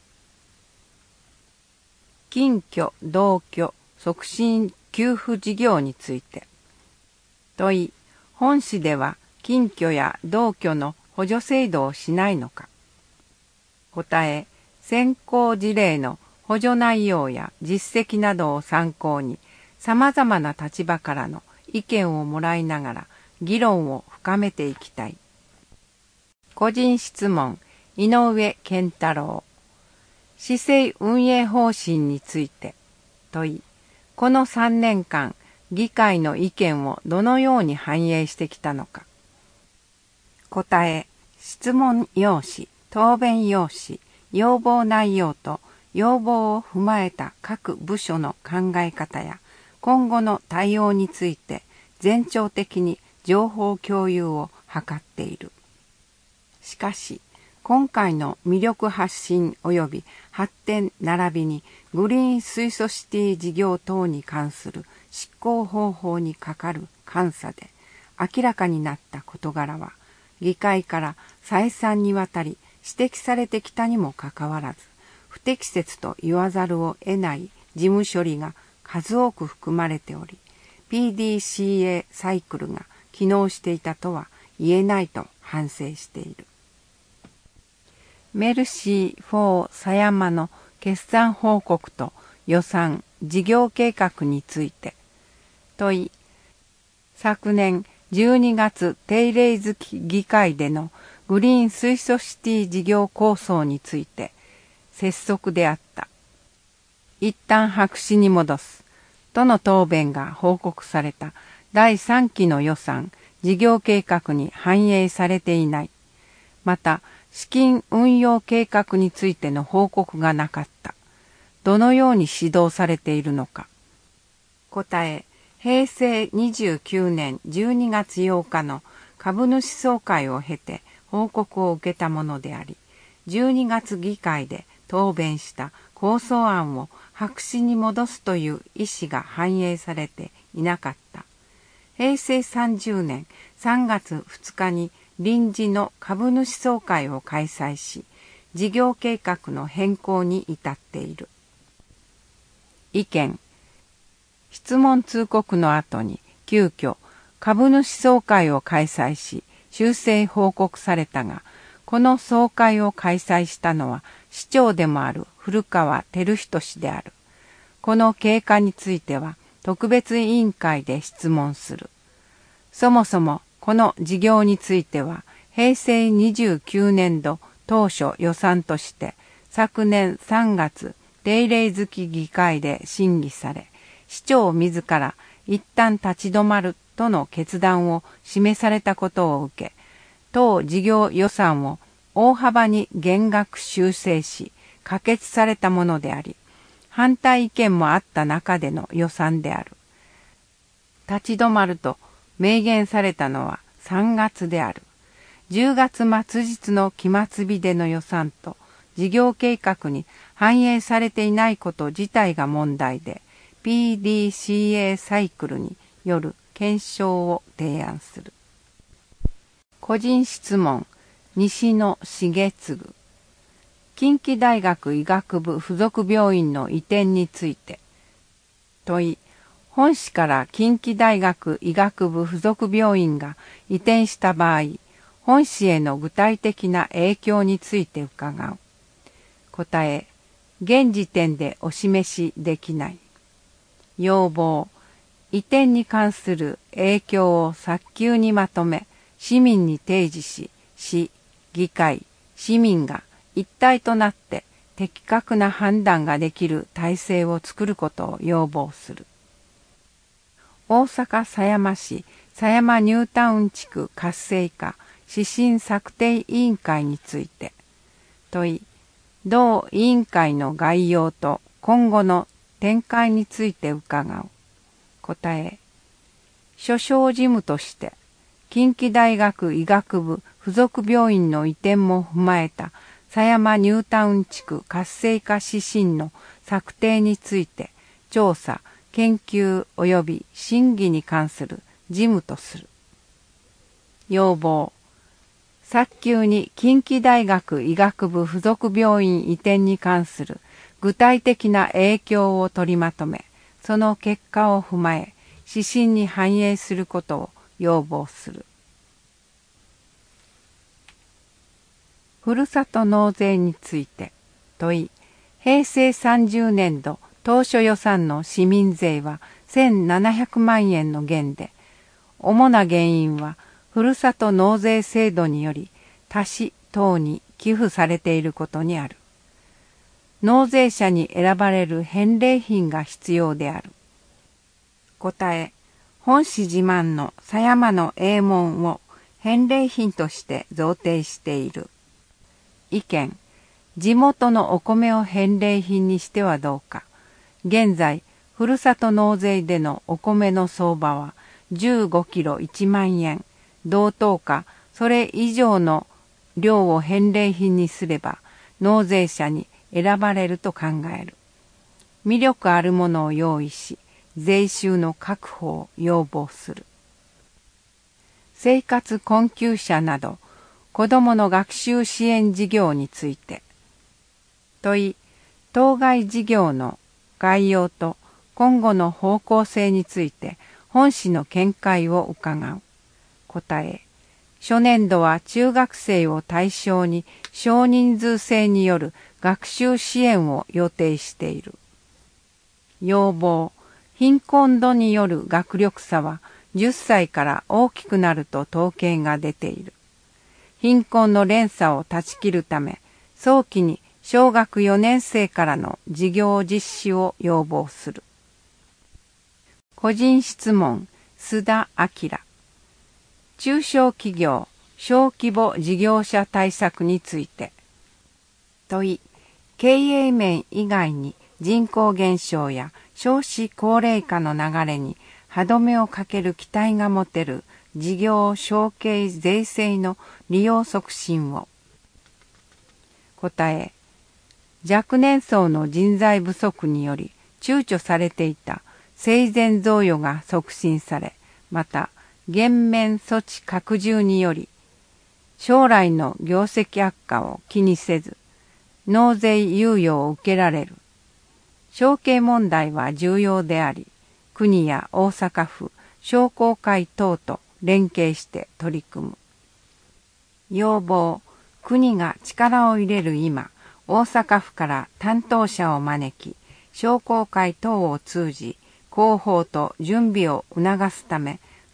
近居同居促進給付事業について問い、本市では近居や同居の補助制度をしないのか。答え、先行事例の補助内容や実績などを参考に様々な立場からの意見をもらいながら議論を深めていきたい。個人質問、井上健太郎。市政運営方針について問い、このさんねんかん議会の意見をどのように反映してきたのか。答え、質問用紙、答弁用紙、要望内容と要望を踏まえた各部署の考え方や今後の対応について全庁的に情報共有を図っている。しかし、今回の魅力発信及び発展並びにグリーン水素シティ事業等に関する執行方法にかかる監査で明らかになった事柄は、議会から再三にわたり指摘されてきたにもかかわらず、不適切と言わざるを得ない事務処理が数多く含まれており、ピーディーシーエー サイクルが機能していたとは言えないと反省している。メルシー・フォー・狭山の決算報告と予算、事業計画について問い、昨年じゅうにがつ定例月議会でのグリーン水素シティ事業構想について拙速であった。一旦白紙に戻すとの答弁が報告されただいさんきの予算、事業計画に反映されていない。また、資金運用計画についての報告がなかった。どのように指導されているのか。答え、へいせいにじゅうきゅうねんじゅうにがつようかの株主総会を経て報告を受けたものであり、じゅうにがつ議会で答弁した構想案を白紙に戻すという意思が反映されていなかった。へいせいさんじゅうねんさんがつふつかに臨時の株主総会を開催し、事業計画の変更に至っている。意見。質問通告の後に急遽株主総会を開催し、修正報告されたが、この総会を開催したのは市長でもある古川照人氏である。この経過については特別委員会で質問する。 そもそもこの事業についてはへいせいにじゅうきゅうねんど当初予算として昨年さんがつ定例付議会で審議され、市長自ら一旦立ち止まるとの決断を示されたことを受け、当事業予算を大幅に減額修正し可決されたものであり、反対意見もあった中での予算である。立ち止まると明言されたのはさんがつである。じゅうがつ末日の期末日での予算と事業計画に反映されていないこと自体が問題で、ピーディーシーエー サイクルによる検証を提案する。個人質問、西野重次。近畿大学医学部附属病院の移転について。問い、本市から近畿大学医学部附属病院が移転した場合、本市への具体的な影響について伺う。答え、現時点でお示しできない。要望、移転に関する影響を早急にまとめ、市民に提示し、市、議会、市民が一体となって的確な判断ができる体制を作ることを要望する。大阪狭山市狭山ニュータウン地区活性化指針策定委員会について。問い、同委員会の概要と今後の展開について伺う。答え、所掌事務として近畿大学医学部附属病院の移転も踏まえた狭山ニュータウン地区活性化指針の策定について調査、研究及び審議に関する事務とする。要望、早急に近畿大学医学部附属病院移転に関する具体的な影響を取りまとめ、その結果を踏まえ指針に反映することを要望する。ふるさと納税について。問い、へいせいさんじゅうねんど当初予算の市民税はせんななひゃくまんえんの減で、主な原因はふるさと納税制度により他市等に寄付されていることにある。納税者に選ばれる返礼品が必要である。答え、本市自慢の狭山の永門を返礼品として贈呈している。意見、地元のお米を返礼品にしてはどうか。現在、ふるさと納税でのお米の相場はじゅうごキロいちまんえん。同等かそれ以上の量を返礼品にすれば納税者に選ばれると考える。魅力あるものを用意し、税収の確保を要望する。生活困窮者など子どもの学習支援事業について。問い、当該事業の概要と今後の方向性について本市の見解を伺う。答え、初年度は中学生を対象に少人数制による学習支援を予定している。要望、貧困度による学力差はじゅっさいから大きくなると統計が出ている。貧困の連鎖を断ち切るため、早期に小学よねんせいからの事業実施を要望する。個人質問、須田明。中小企業、小規模事業者対策について。問い、経営面以外に人口減少や少子高齢化の流れに歯止めをかける期待が持てる事業承継税制の利用促進を。答え、若年層の人材不足により躊躇されていた生前贈与が促進され、また減免措置拡充により将来の業績悪化を気にせず納税猶予を受けられる。承継問題は重要であり、国や大阪府、商工会等と連携して取り組む。要望、国が力を入れる今、大阪府から担当者を招き、商工会等を通じ、広報と準備を促すため、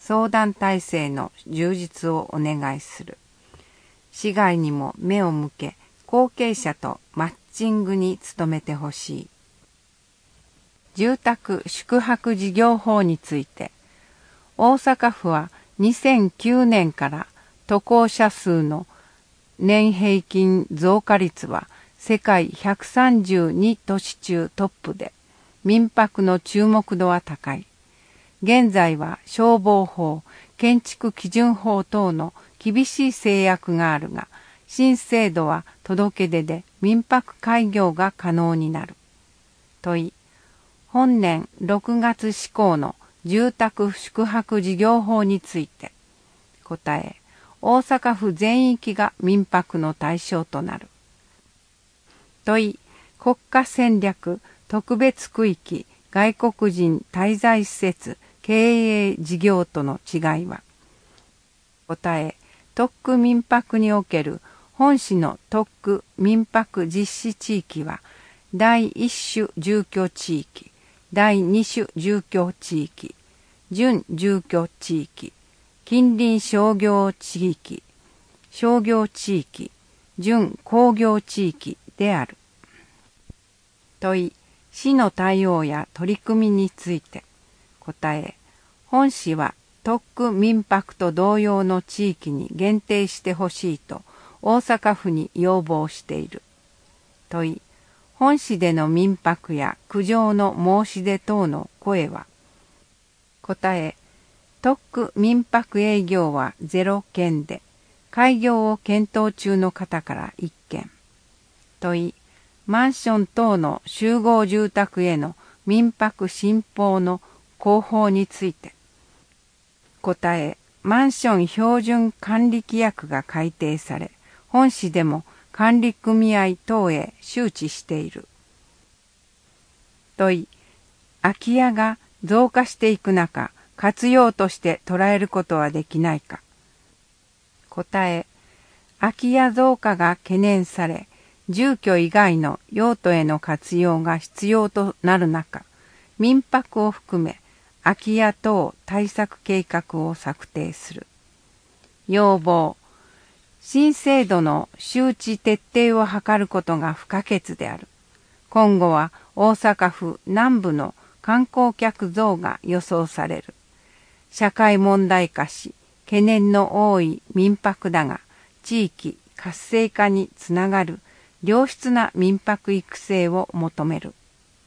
相談体制の充実をお願いする。市外にも目を向け、後継者とマッチングに努めてほしい。住宅宿泊事業法について、大阪府はにせんきゅうねんから渡航者数の年平均増加率は世界ひゃくさんじゅうに都市中トップで、民泊の注目度は高い。現在は消防法、建築基準法等の厳しい制約があるが、新制度は届け出で民泊開業が可能になる。問い、本年ろくがつ施行の住宅宿泊事業法について。答え、大阪府全域が民泊の対象となる。問い、国家戦略特別区域外国人滞在施設経営事業との違いは。答え、特区民泊における本市の特区民泊実施地域は、第一種住居地域、第二種住居地域、準住居地域、近隣商業地域、商業地域、準工業地域である。問い、市の対応や取り組みについて。答え、本市は特区民泊と同様の地域に限定してほしいと大阪府に要望している。問い、本市での民泊や苦情の申し出等の声は。答え、特区民泊営業はゼロけんで、開業を検討中の方からいっけん。問い、マンション等の集合住宅への民泊新法の広報について。答え、マンション標準管理規約が改定され、本市でも管理組合等へ周知している。問い、空き家が増加していく中、活用として捉えることはできないか。答え、空き家増加が懸念され、住居以外の用途への活用が必要となる中、民泊を含め空き家等対策計画を策定する。要望、新制度の周知徹底を図ることが不可欠である。今後は大阪府南部の観光客増が予想される。社会問題化し、懸念の多い民泊だが、地域活性化につながる良質な民泊育成を求める。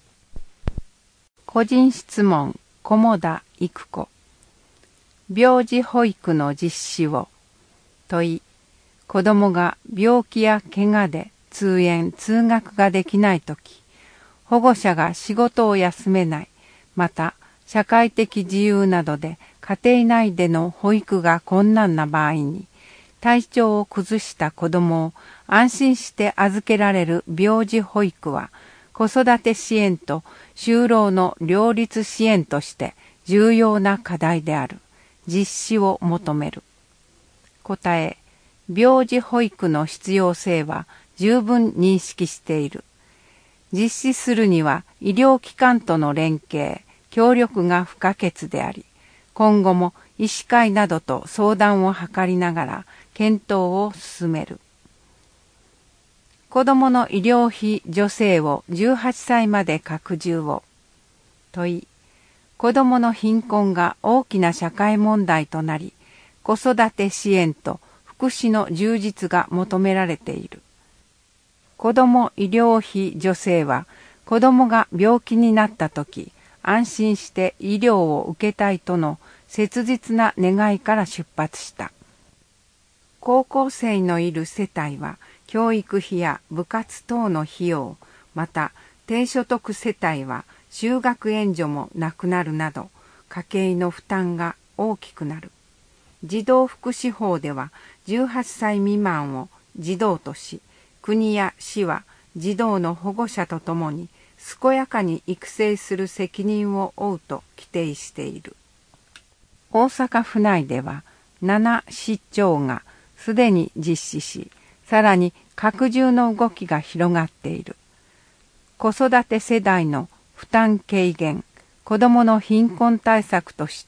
個人質問、菰田育子。病児保育の実施を。問い、子どもが病気や怪我で通園・通学ができないとき、保護者が仕事を休めない、また社会的自由などで家庭内での保育が困難な場合に、体調を崩した子どもを安心して預けられる病児保育は、子育て支援と就労の両立支援として重要な課題である。実施を求める。答え、病児保育の必要性は十分認識している。実施するには医療機関との連携、協力が不可欠であり、今後も医師会などと相談を図りながら検討を進める。子どもの医療費助成をじゅうはっさいまで拡充を。問い、子どもの貧困が大きな社会問題となり、子育て支援と福祉の充実が求められている。子ども医療費助成は、子どもが病気になったとき、安心して医療を受けたいとの切実な願いから出発した。高校生のいる世帯は、教育費や部活等の費用、また低所得世帯は就学援助もなくなるなど、家計の負担が大きくなる。児童福祉法ではじゅうはっさい未満を児童とし、国や市は児童の保護者とともに健やかに育成する責任を負うと規定している。大阪府内ではなな市町がすでに実施し、さらに拡充の動きが広がっている。子育て世代の負担軽減、子どもの貧困対策として、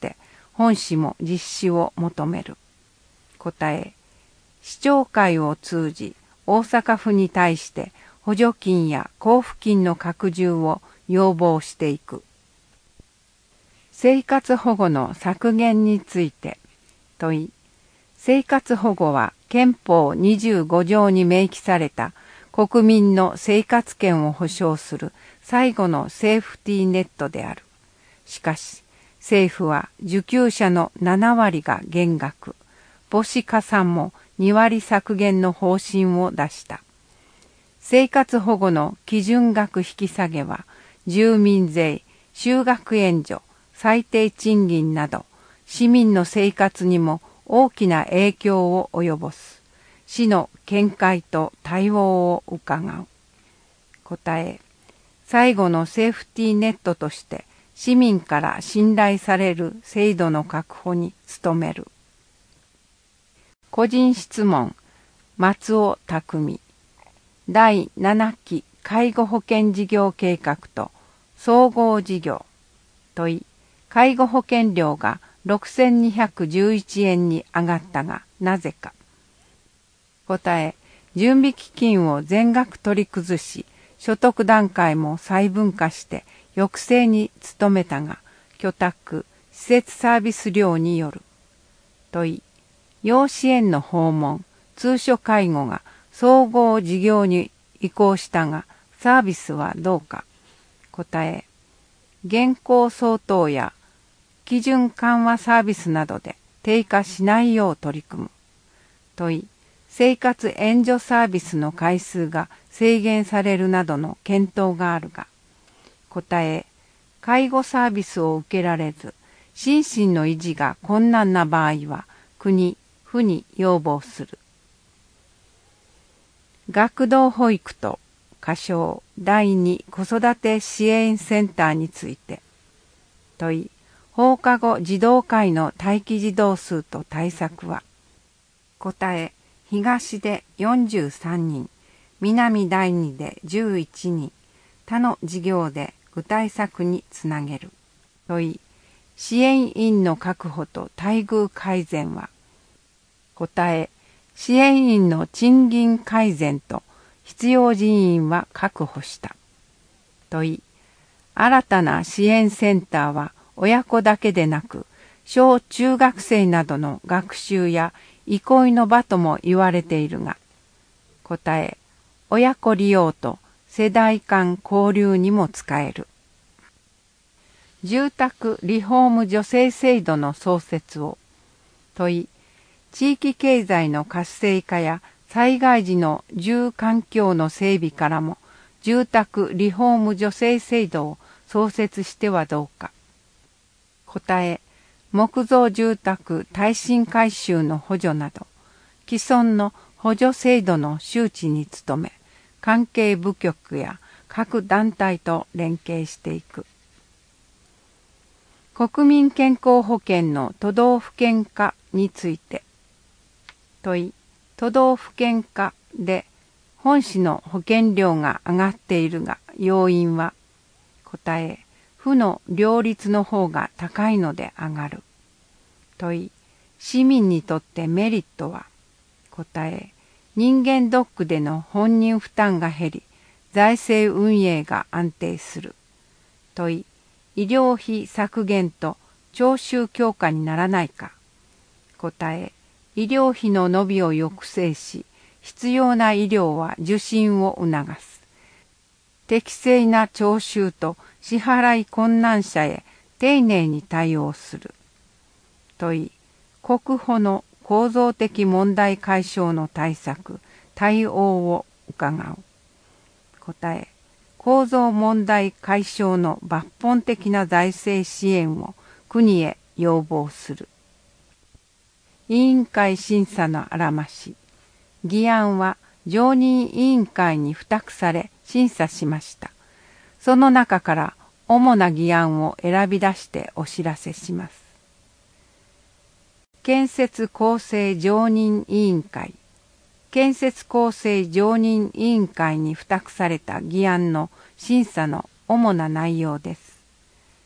本市も実施を求める。答え、市長会を通じ大阪府に対して補助金や交付金の拡充を要望していく。生活保護の削減について問い、生活保護は憲法にじゅうご条に明記された国民の生活権を保障する最後のセーフティーネットである。しかし、政府は受給者のななわりが減額、母子加算もにわり削減の方針を出した。生活保護の基準額引き下げは、住民税、就学援助、最低賃金など、市民の生活にも大きな影響を及ぼす。市の見解と対応を伺う。答え、最後のセーフティーネットとして市民から信頼される制度の確保に努める。個人質問、松尾匠。だいななき介護保険事業計画と総合事業。問い、介護保険料がろくせんにひゃくじゅういちえんに上がったがなぜか。答え、準備基金を全額取り崩し、所得段階も細分化して抑制に努めたが、居宅、施設サービス料による。問い、要支援の訪問、通所介護が総合事業に移行したが、サービスはどうか。答え、現行相当や基準緩和サービスなどで低下しないよう取り組む。問い、生活援助サービスの回数が制限されるなどの検討があるが。答え、介護サービスを受けられず、心身の維持が困難な場合は、国、府に要望する。学童保育と仮称だいに子育て支援センターについて。問い、放課後児童会の待機児童数と対策は。答え、東でよんじゅうさんにん、南だいにでじゅういちにん、他の事業で具体策につなげる。問い、支援員の確保と待遇改善は。答え、支援員の賃金改善と必要人員は確保した。問い、新たな支援センターは親子だけでなく、小中学生などの学習や憩いの場とも言われているが。答え、親子利用と世代間交流にも使える。住宅リフォーム助成制度の創設を。問い、地域経済の活性化や災害時の住環境の整備からも住宅リフォーム助成制度を創設してはどうか。答え、木造住宅耐震改修の補助など既存の補助制度の周知に努め、関係部局や各団体と連携していく。国民健康保険の都道府県化について。問い、都道府県化で本市の保険料が上がっているが要因は。答え、府の両立の方が高いので上がる。問い、市民にとってメリットは。答え、人間ドックでの本人負担が減り、財政運営が安定する。問い、医療費削減と徴収強化にならないか。答え、医療費の伸びを抑制し、必要な医療は受診を促す。適正な徴収と支払い困難者へ丁寧に対応する。問い、国保の構造的問題解消の対策、対応を伺う。答え、構造問題解消の抜本的な財政支援を国へ要望する。委員会審査のあらまし。議案は常任委員会に付託され審査しました。その中から主な議案を選び出してお知らせします。建設構成常任委員会。建設構成常任委員会に付託された議案の審査の主な内容です。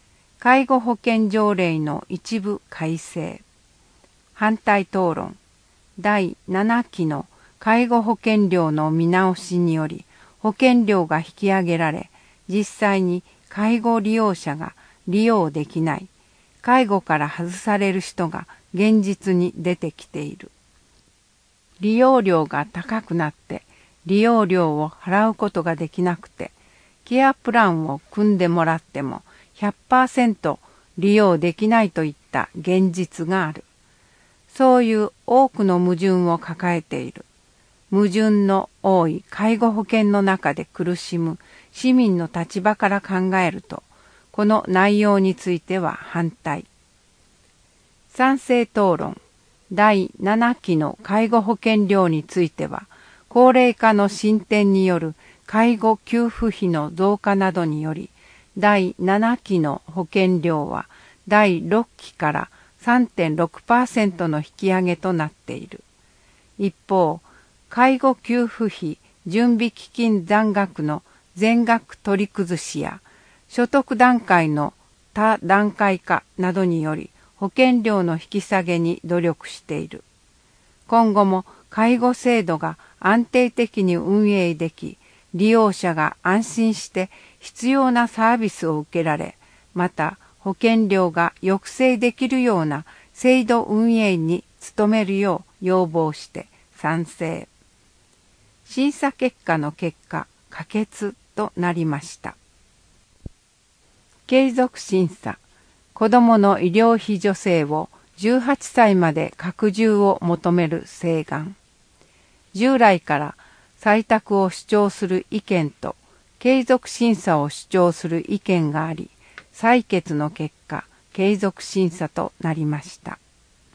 介護保険条例の一部改正。反対討論。だいななきの介護保険料の見直しにより保険料が引き上げられ、実際に介護利用者が利用できない、介護から外される人が現実に出てきている。利用料が高くなって利用料を払うことができなくて、ケアプランを組んでもらっても ひゃくパーセント 利用できないといった現実がある。そういう多くの矛盾を抱えている。矛盾の多い介護保険の中で苦しむ市民の立場から考えると、この内容については反対。賛成討論。だいななきの介護保険料については、高齢化の進展による介護給付費の増加などにより、だいななきの保険料はだいろっきから さんてんろくパーセント の引き上げとなっている。一方、介護給付費準備基金残額の全額取り崩しや所得段階の多段階化などにより保険料の引き下げに努力している。今後も介護制度が安定的に運営でき、利用者が安心して必要なサービスを受けられ、また保険料が抑制できるような制度運営に努めるよう要望して賛成。審査結果の結果、可決となりました。継続審査。子どもの医療費助成をじゅうはっさいまで拡充を求める請願。従来から採択を主張する意見と継続審査を主張する意見があり、採決の結果、継続審査となりました。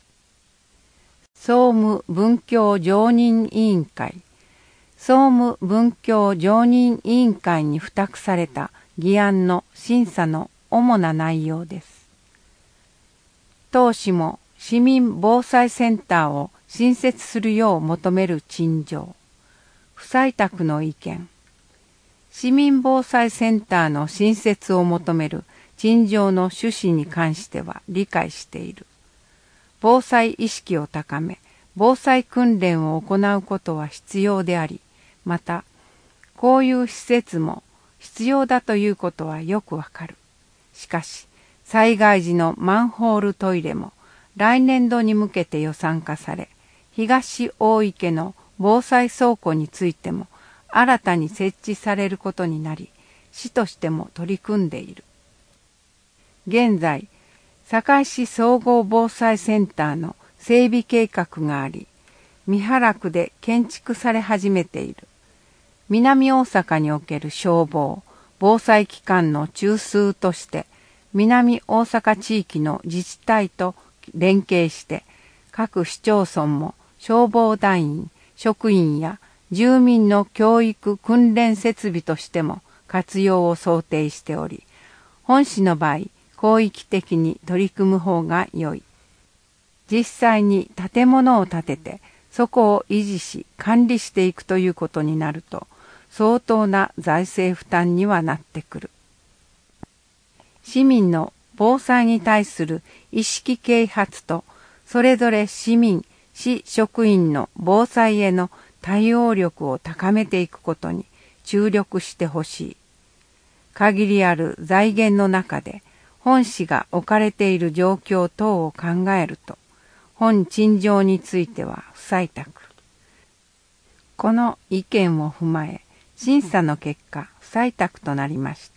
総務文教常任委員会。総務文教常任委員会に付託された議案の審査の主な内容です。当市も市民防災センターを新設するよう求める陳情。不採択の意見。市民防災センターの新設を求める陳情の趣旨に関しては理解している。防災意識を高め、防災訓練を行うことは必要であり、また、こういう施設も必要だということはよくわかる。しかし、災害時のマンホールトイレも来年度に向けて予算化され、東大池の防災倉庫についても新たに設置されることになり、市としても取り組んでいる。現在、堺市総合防災センターの整備計画があり、三原区で建築され始めている。南大阪における消防、防災機関の中枢として、南大阪地域の自治体と連携して、各市町村も消防団員、職員や住民の教育訓練設備としても活用を想定しており、本市の場合、広域的に取り組む方が良い。実際に建物を建てて、そこを維持し管理していくということになると、相当な財政負担にはなってくる。市民の防災に対する意識啓発と、それぞれ市民、市職員の防災への対応力を高めていくことに注力してほしい。限りある財源の中で、本市が置かれている状況等を考えると、本陳情については不採択。この意見を踏まえ、審査の結果、不採択となりました。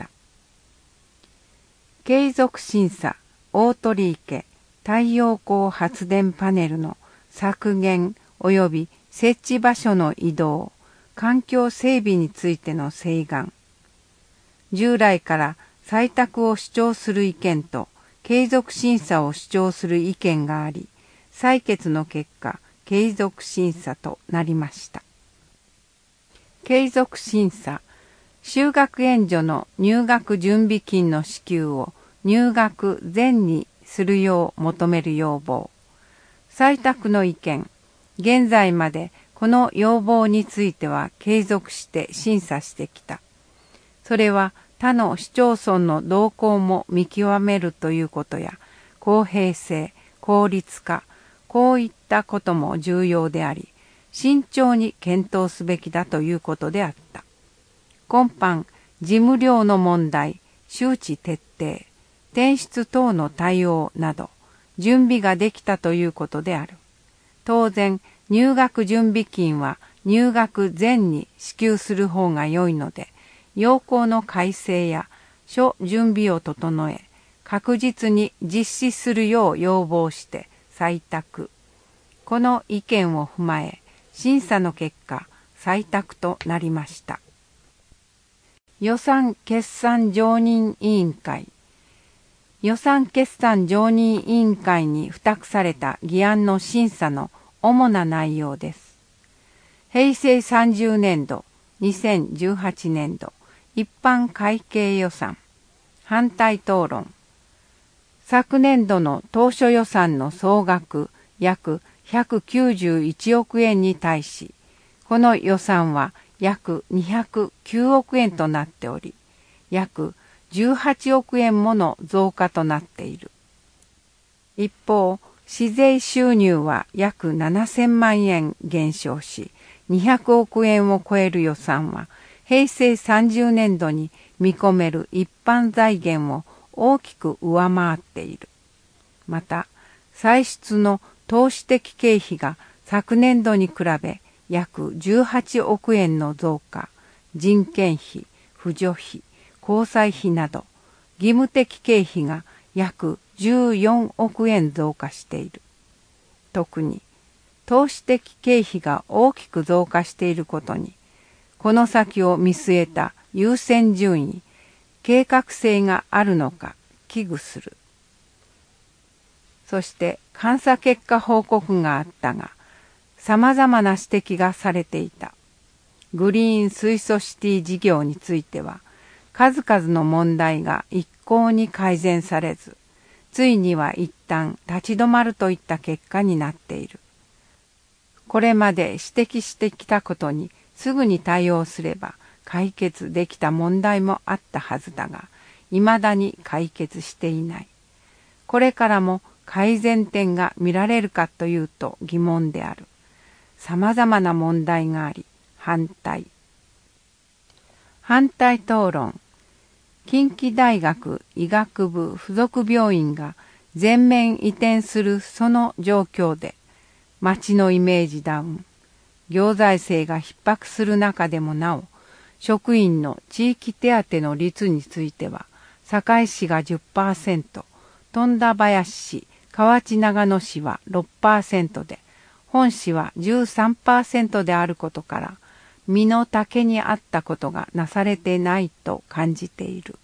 継続審査、大鳥池太陽光発電パネルの削減及び設置場所の移動、環境整備についての請願。従来から採択を主張する意見と継続審査を主張する意見があり、採決の結果、継続審査となりました。継続審査、就学援助の入学準備金の支給を入学前にするよう求める要望。採択の意見、現在までこの要望については継続して審査してきた。それは他の市町村の動向も見極めるということや、公平性、効率化、こういったことも重要であり、慎重に検討すべきだということであった。今般、事務量の問題、周知徹底、転出等の対応など、準備ができたということである。当然、入学準備金は入学前に支給する方が良いので、要項の改正や諸準備を整え、確実に実施するよう要望して採択。この意見を踏まえ、審査の結果、採択となりました。予算決算常任委員会。予算決算常任委員会に付託された議案の審査の主な内容です。へいせいさんじゅうねんど、にせんじゅうはちねんど、一般会計予算、反対討論。昨年度の当初予算の総額約ひゃくきゅうじゅういちおくえんに対し、この予算は約にひゃくきゅうおくえんとなっており、約じゅうはちおくえんもの増加となっている。一方、市税収入は約ななせんまんえん減少し、にひゃくおくえんを超える予算は、へいせいさんじゅうねんどに見込める一般財源を大きく上回っている。また、歳出の投資的経費が昨年度に比べ約じゅうはちおくえんの増加、人件費、扶助費、交際費など、義務的経費が約じゅうよんおくえん増加している。特に、投資的経費が大きく増加していることに、この先を見据えた優先順位、計画性があるのか危惧する。そして監査結果報告があったが、様々な指摘がされていた。グリーン水素シティ事業については、数々の問題が一向に改善されず、ついには一旦立ち止まるといった結果になっている。これまで指摘してきたことにすぐに対応すれば解決できた問題もあったはずだが、未だに解決していない。これからも改善点が見られるかというと疑問である。様々な問題があり、反対。反対討論。近畿大学医学部附属病院が全面移転するその状況で、町のイメージダウン、行財政が逼迫する中でもなお、職員の地域手当の率については、堺市が じゅっパーセント、富田林市、河内長野市は ろくパーセント で、本市は じゅうさんパーセント であることから、身の丈に合ったことがなされてないと感じている。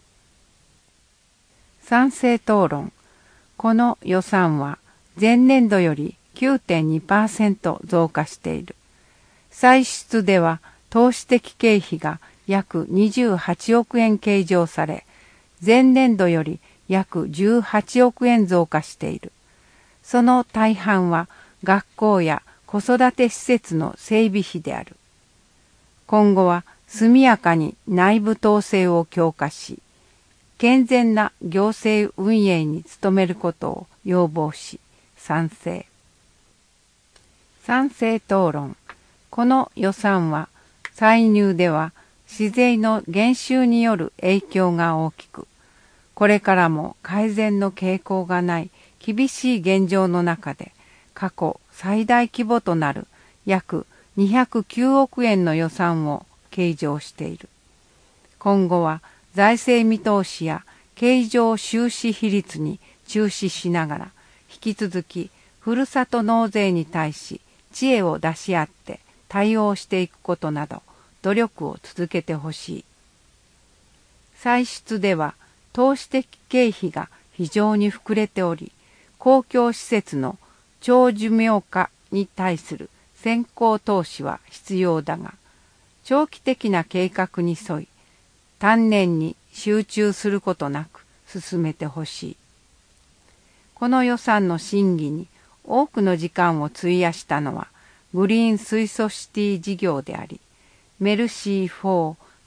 賛成討論。この予算は前年度より きゅうてんにパーセント 増加している。歳出では投資的経費が約にじゅうはちおくえん計上され、前年度より約じゅうはちおくえん増加している。その大半は学校や子育て施設の整備費である。今後は速やかに内部統制を強化し、健全な行政運営に努めることを要望し、賛成。賛成討論。この予算は、歳入では市税の減収による影響が大きく、これからも改善の傾向がない厳しい現状の中で、過去最大規模となる約にひゃくきゅうおくえんの予算を計上している。今後は財政見通しや経常収支比率に注視しながら、引き続きふるさと納税に対し知恵を出し合って対応していくことなど努力を続けてほしい。歳出では投資的経費が非常に膨れており、公共施設の長寿命化に対する先行投資は必要だが、長期的な計画に沿い、丹念に集中することなく進めてほしい。この予算の審議に多くの時間を費やしたのはグリーン水素シティ事業であり、メルシーフォー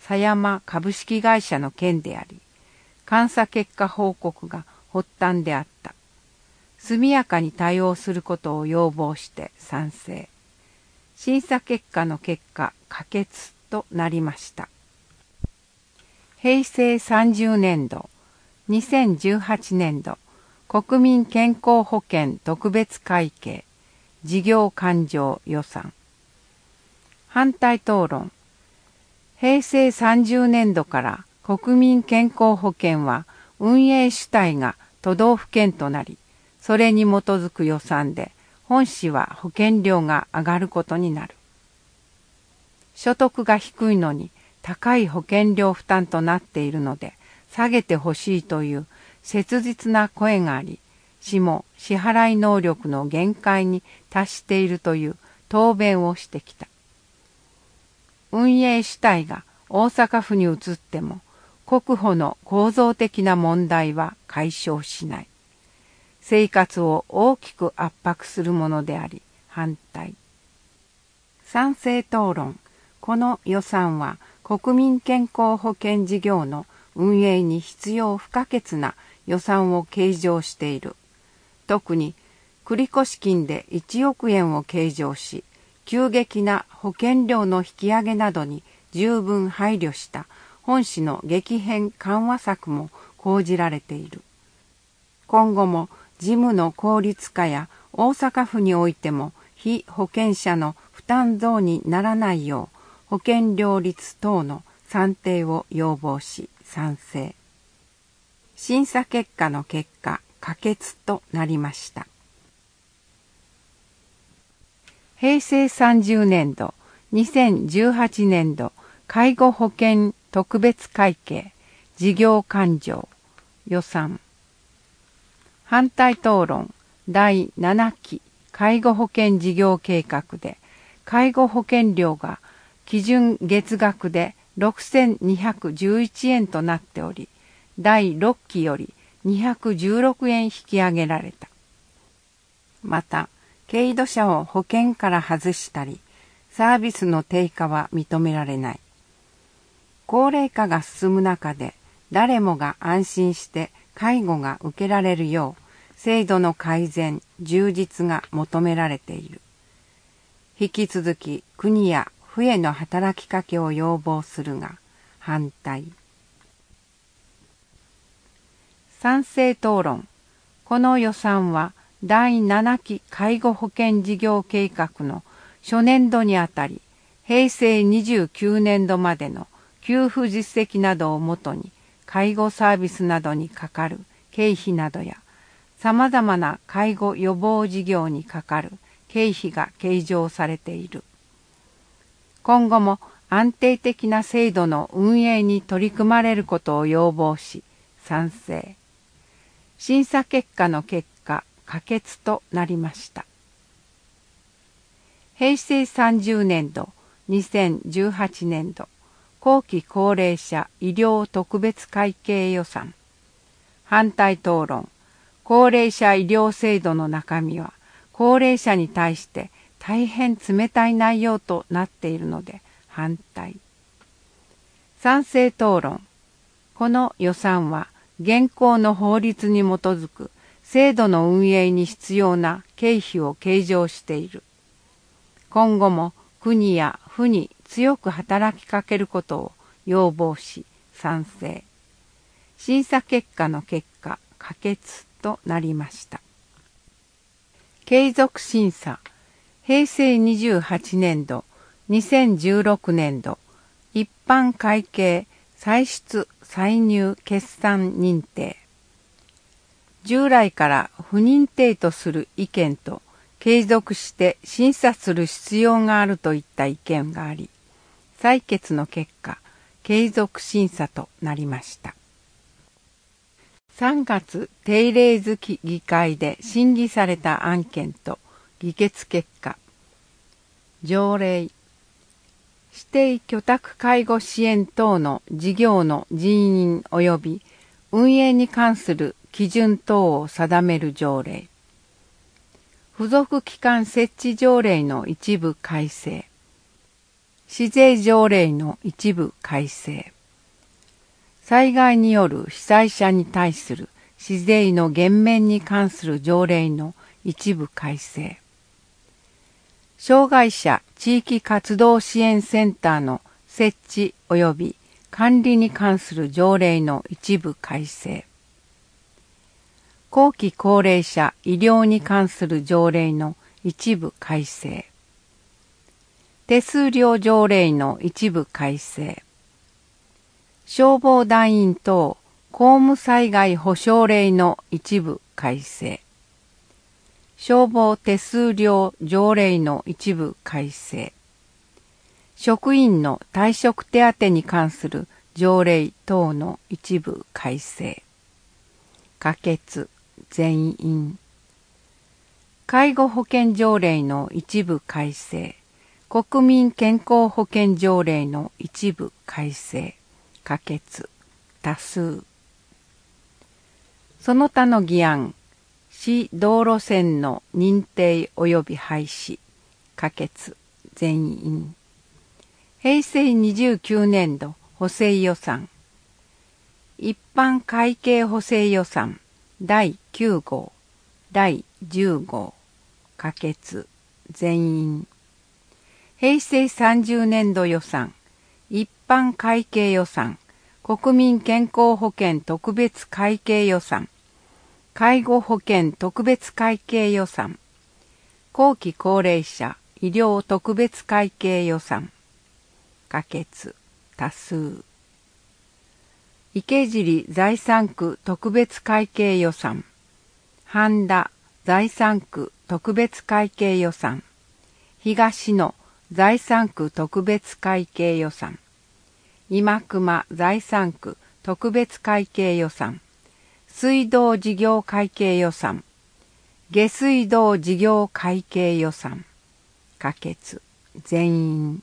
狭山株式会社の件であり、監査結果報告が発端であった。速やかに対応することを要望して賛成。審査結果の結果、可決となりました。へいせいさんじゅうねんど、にせんじゅうはちねんど、国民健康保険特別会計、事業勘定予算。反対討論。へいせいさんじゅうねんどから国民健康保険は運営主体が都道府県となり、それに基づく予算で本市は保険料が上がることになる。所得が低いのに高い保険料負担となっているので下げてほしいという切実な声があり、市も支払い能力の限界に達しているという答弁をしてきた。運営主体が大阪府に移っても国保の構造的な問題は解消しない。生活を大きく圧迫するものであり反対。賛成討論。この予算は国民健康保険事業の運営に必要不可欠な予算を計上している。特に繰越金でいちおくえんを計上し、急激な保険料の引き上げなどに十分配慮した本市の激変緩和策も講じられている。今後も事務の効率化や大阪府においても被保険者の負担増にならないよう保険料率等の算定を要望し賛成。審査結果の結果、可決となりました。へいせいさんじゅうねんど、にせんじゅうはちねんど介護保険特別会計事業勘定予算。反対討論。だいななき介護保険事業計画で介護保険料が基準月額でろくせんにひゃくじゅういちえんとなっており、だいろっきよりにひゃくじゅうろくえん引き上げられた。また、軽度者を保険から外したり、サービスの低下は認められない。高齢化が進む中で、誰もが安心して介護が受けられるよう、制度の改善、充実が求められている。引き続き国や府への働きかけを要望するが、反対。賛成討論。この予算はだいななき介護保険事業計画の初年度にあたり、へいせいにじゅうきゅうねんどまでの給付実績などをもとに、介護サービスなどにかかる経費などや、さまざまな介護予防事業にかかる経費が計上されている。今後も安定的な制度の運営に取り組まれることを要望し、賛成。審査結果の結果、可決となりました。へいせいさんじゅうねんど、にせんじゅうはちねんど、後期高齢者医療特別会計予算。反対討論。高齢者医療制度の中身は、高齢者に対して大変冷たい内容となっているので反対。賛成討論。この予算は現行の法律に基づく制度の運営に必要な経費を計上している。今後も国や府に強く働きかけることを要望し賛成。審査結果の結果、可決となりました。継続審査。へいせいにじゅうはちねんど、にせんじゅうろくねんど、一般会計歳出歳入決算認定。従来から不認定とする意見と、継続して審査する必要があるといった意見があり、採決の結果、継続審査となりました。さんがつ定例月議会で審議された案件と議決結果。条例。指定居宅介護支援等の事業の人員及び運営に関する基準等を定める条例。付属機関設置条例の一部改正。 市税条例の一部改正。災害による被災者に対する市税の減免に関する条例の一部改正。障害者地域活動支援センターの設置及び管理に関する条例の一部改正。後期高齢者医療に関する条例の一部改正。手数料条例の一部改正。消防団員等公務災害保障令の一部改正。消防手数料条例の一部改正。職員の退職手当に関する条例等の一部改正。可決、全員。介護保険条例の一部改正。国民健康保険条例の一部改正。可決、多数。その他の議案、市道路線の認定及び廃止、可決、全員。平成にじゅうきゅうねん度補正予算。一般会計補正予算だいきゅう号、だいじゅう号、可決、全員。平成さんじゅうねん度予算。一般会計予算、国民健康保険特別会計予算、介護保険特別会計予算、後期高齢者医療特別会計予算、可決、多数。池尻財産区特別会計予算、半田財産区特別会計予算、東野財産区特別会計予算、今熊財産区特別会計予算、水道事業会計予算、下水道事業会計予算、可決、全員。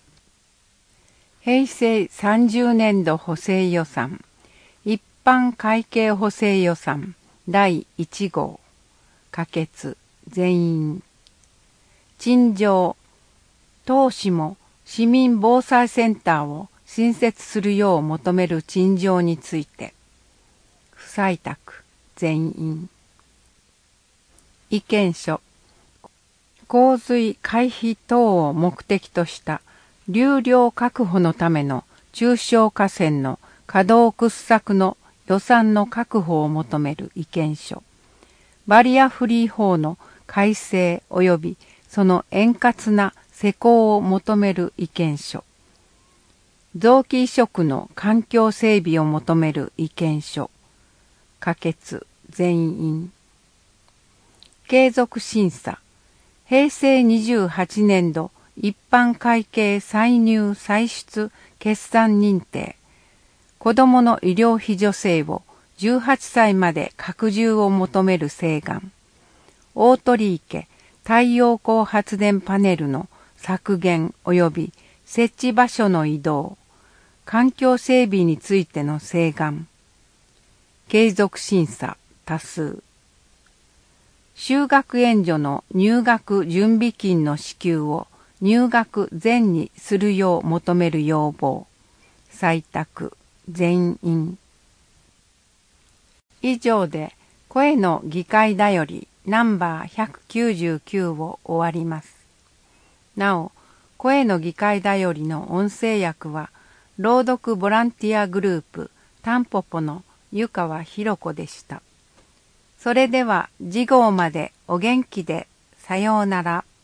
平成さんじゅうねん度補正予算、一般会計補正予算だいいち号、可決、全員。陳情、当市も市民防災センターを新設するよう求める陳情について、不採択、全員。意見書。洪水回避等を目的とした流量確保のための中小河川の稼働掘削の予算の確保を求める意見書。バリアフリー法の改正及びその円滑な施行を求める意見書。臓器移植の環境整備を求める意見書。可決、全員。継続審査。平成にじゅうはちねん度一般会計歳入歳出決算認定。子どもの医療費助成をじゅうはっさいまで拡充を求める請願。大鳥池太陽光発電パネルの削減及び設置場所の移動、環境整備についての請願。継続審査多数。就学援助の入学準備金の支給を入学前にするよう求める要望。採択、全員。以上で声の議会だよりナンバーひゃくきゅうじゅうきゅうを終わります。なお、声の議会だよりの音声訳は、朗読ボランティアグループタンポポの湯川ひろ子でした。それでは次号までお元気で、さようなら。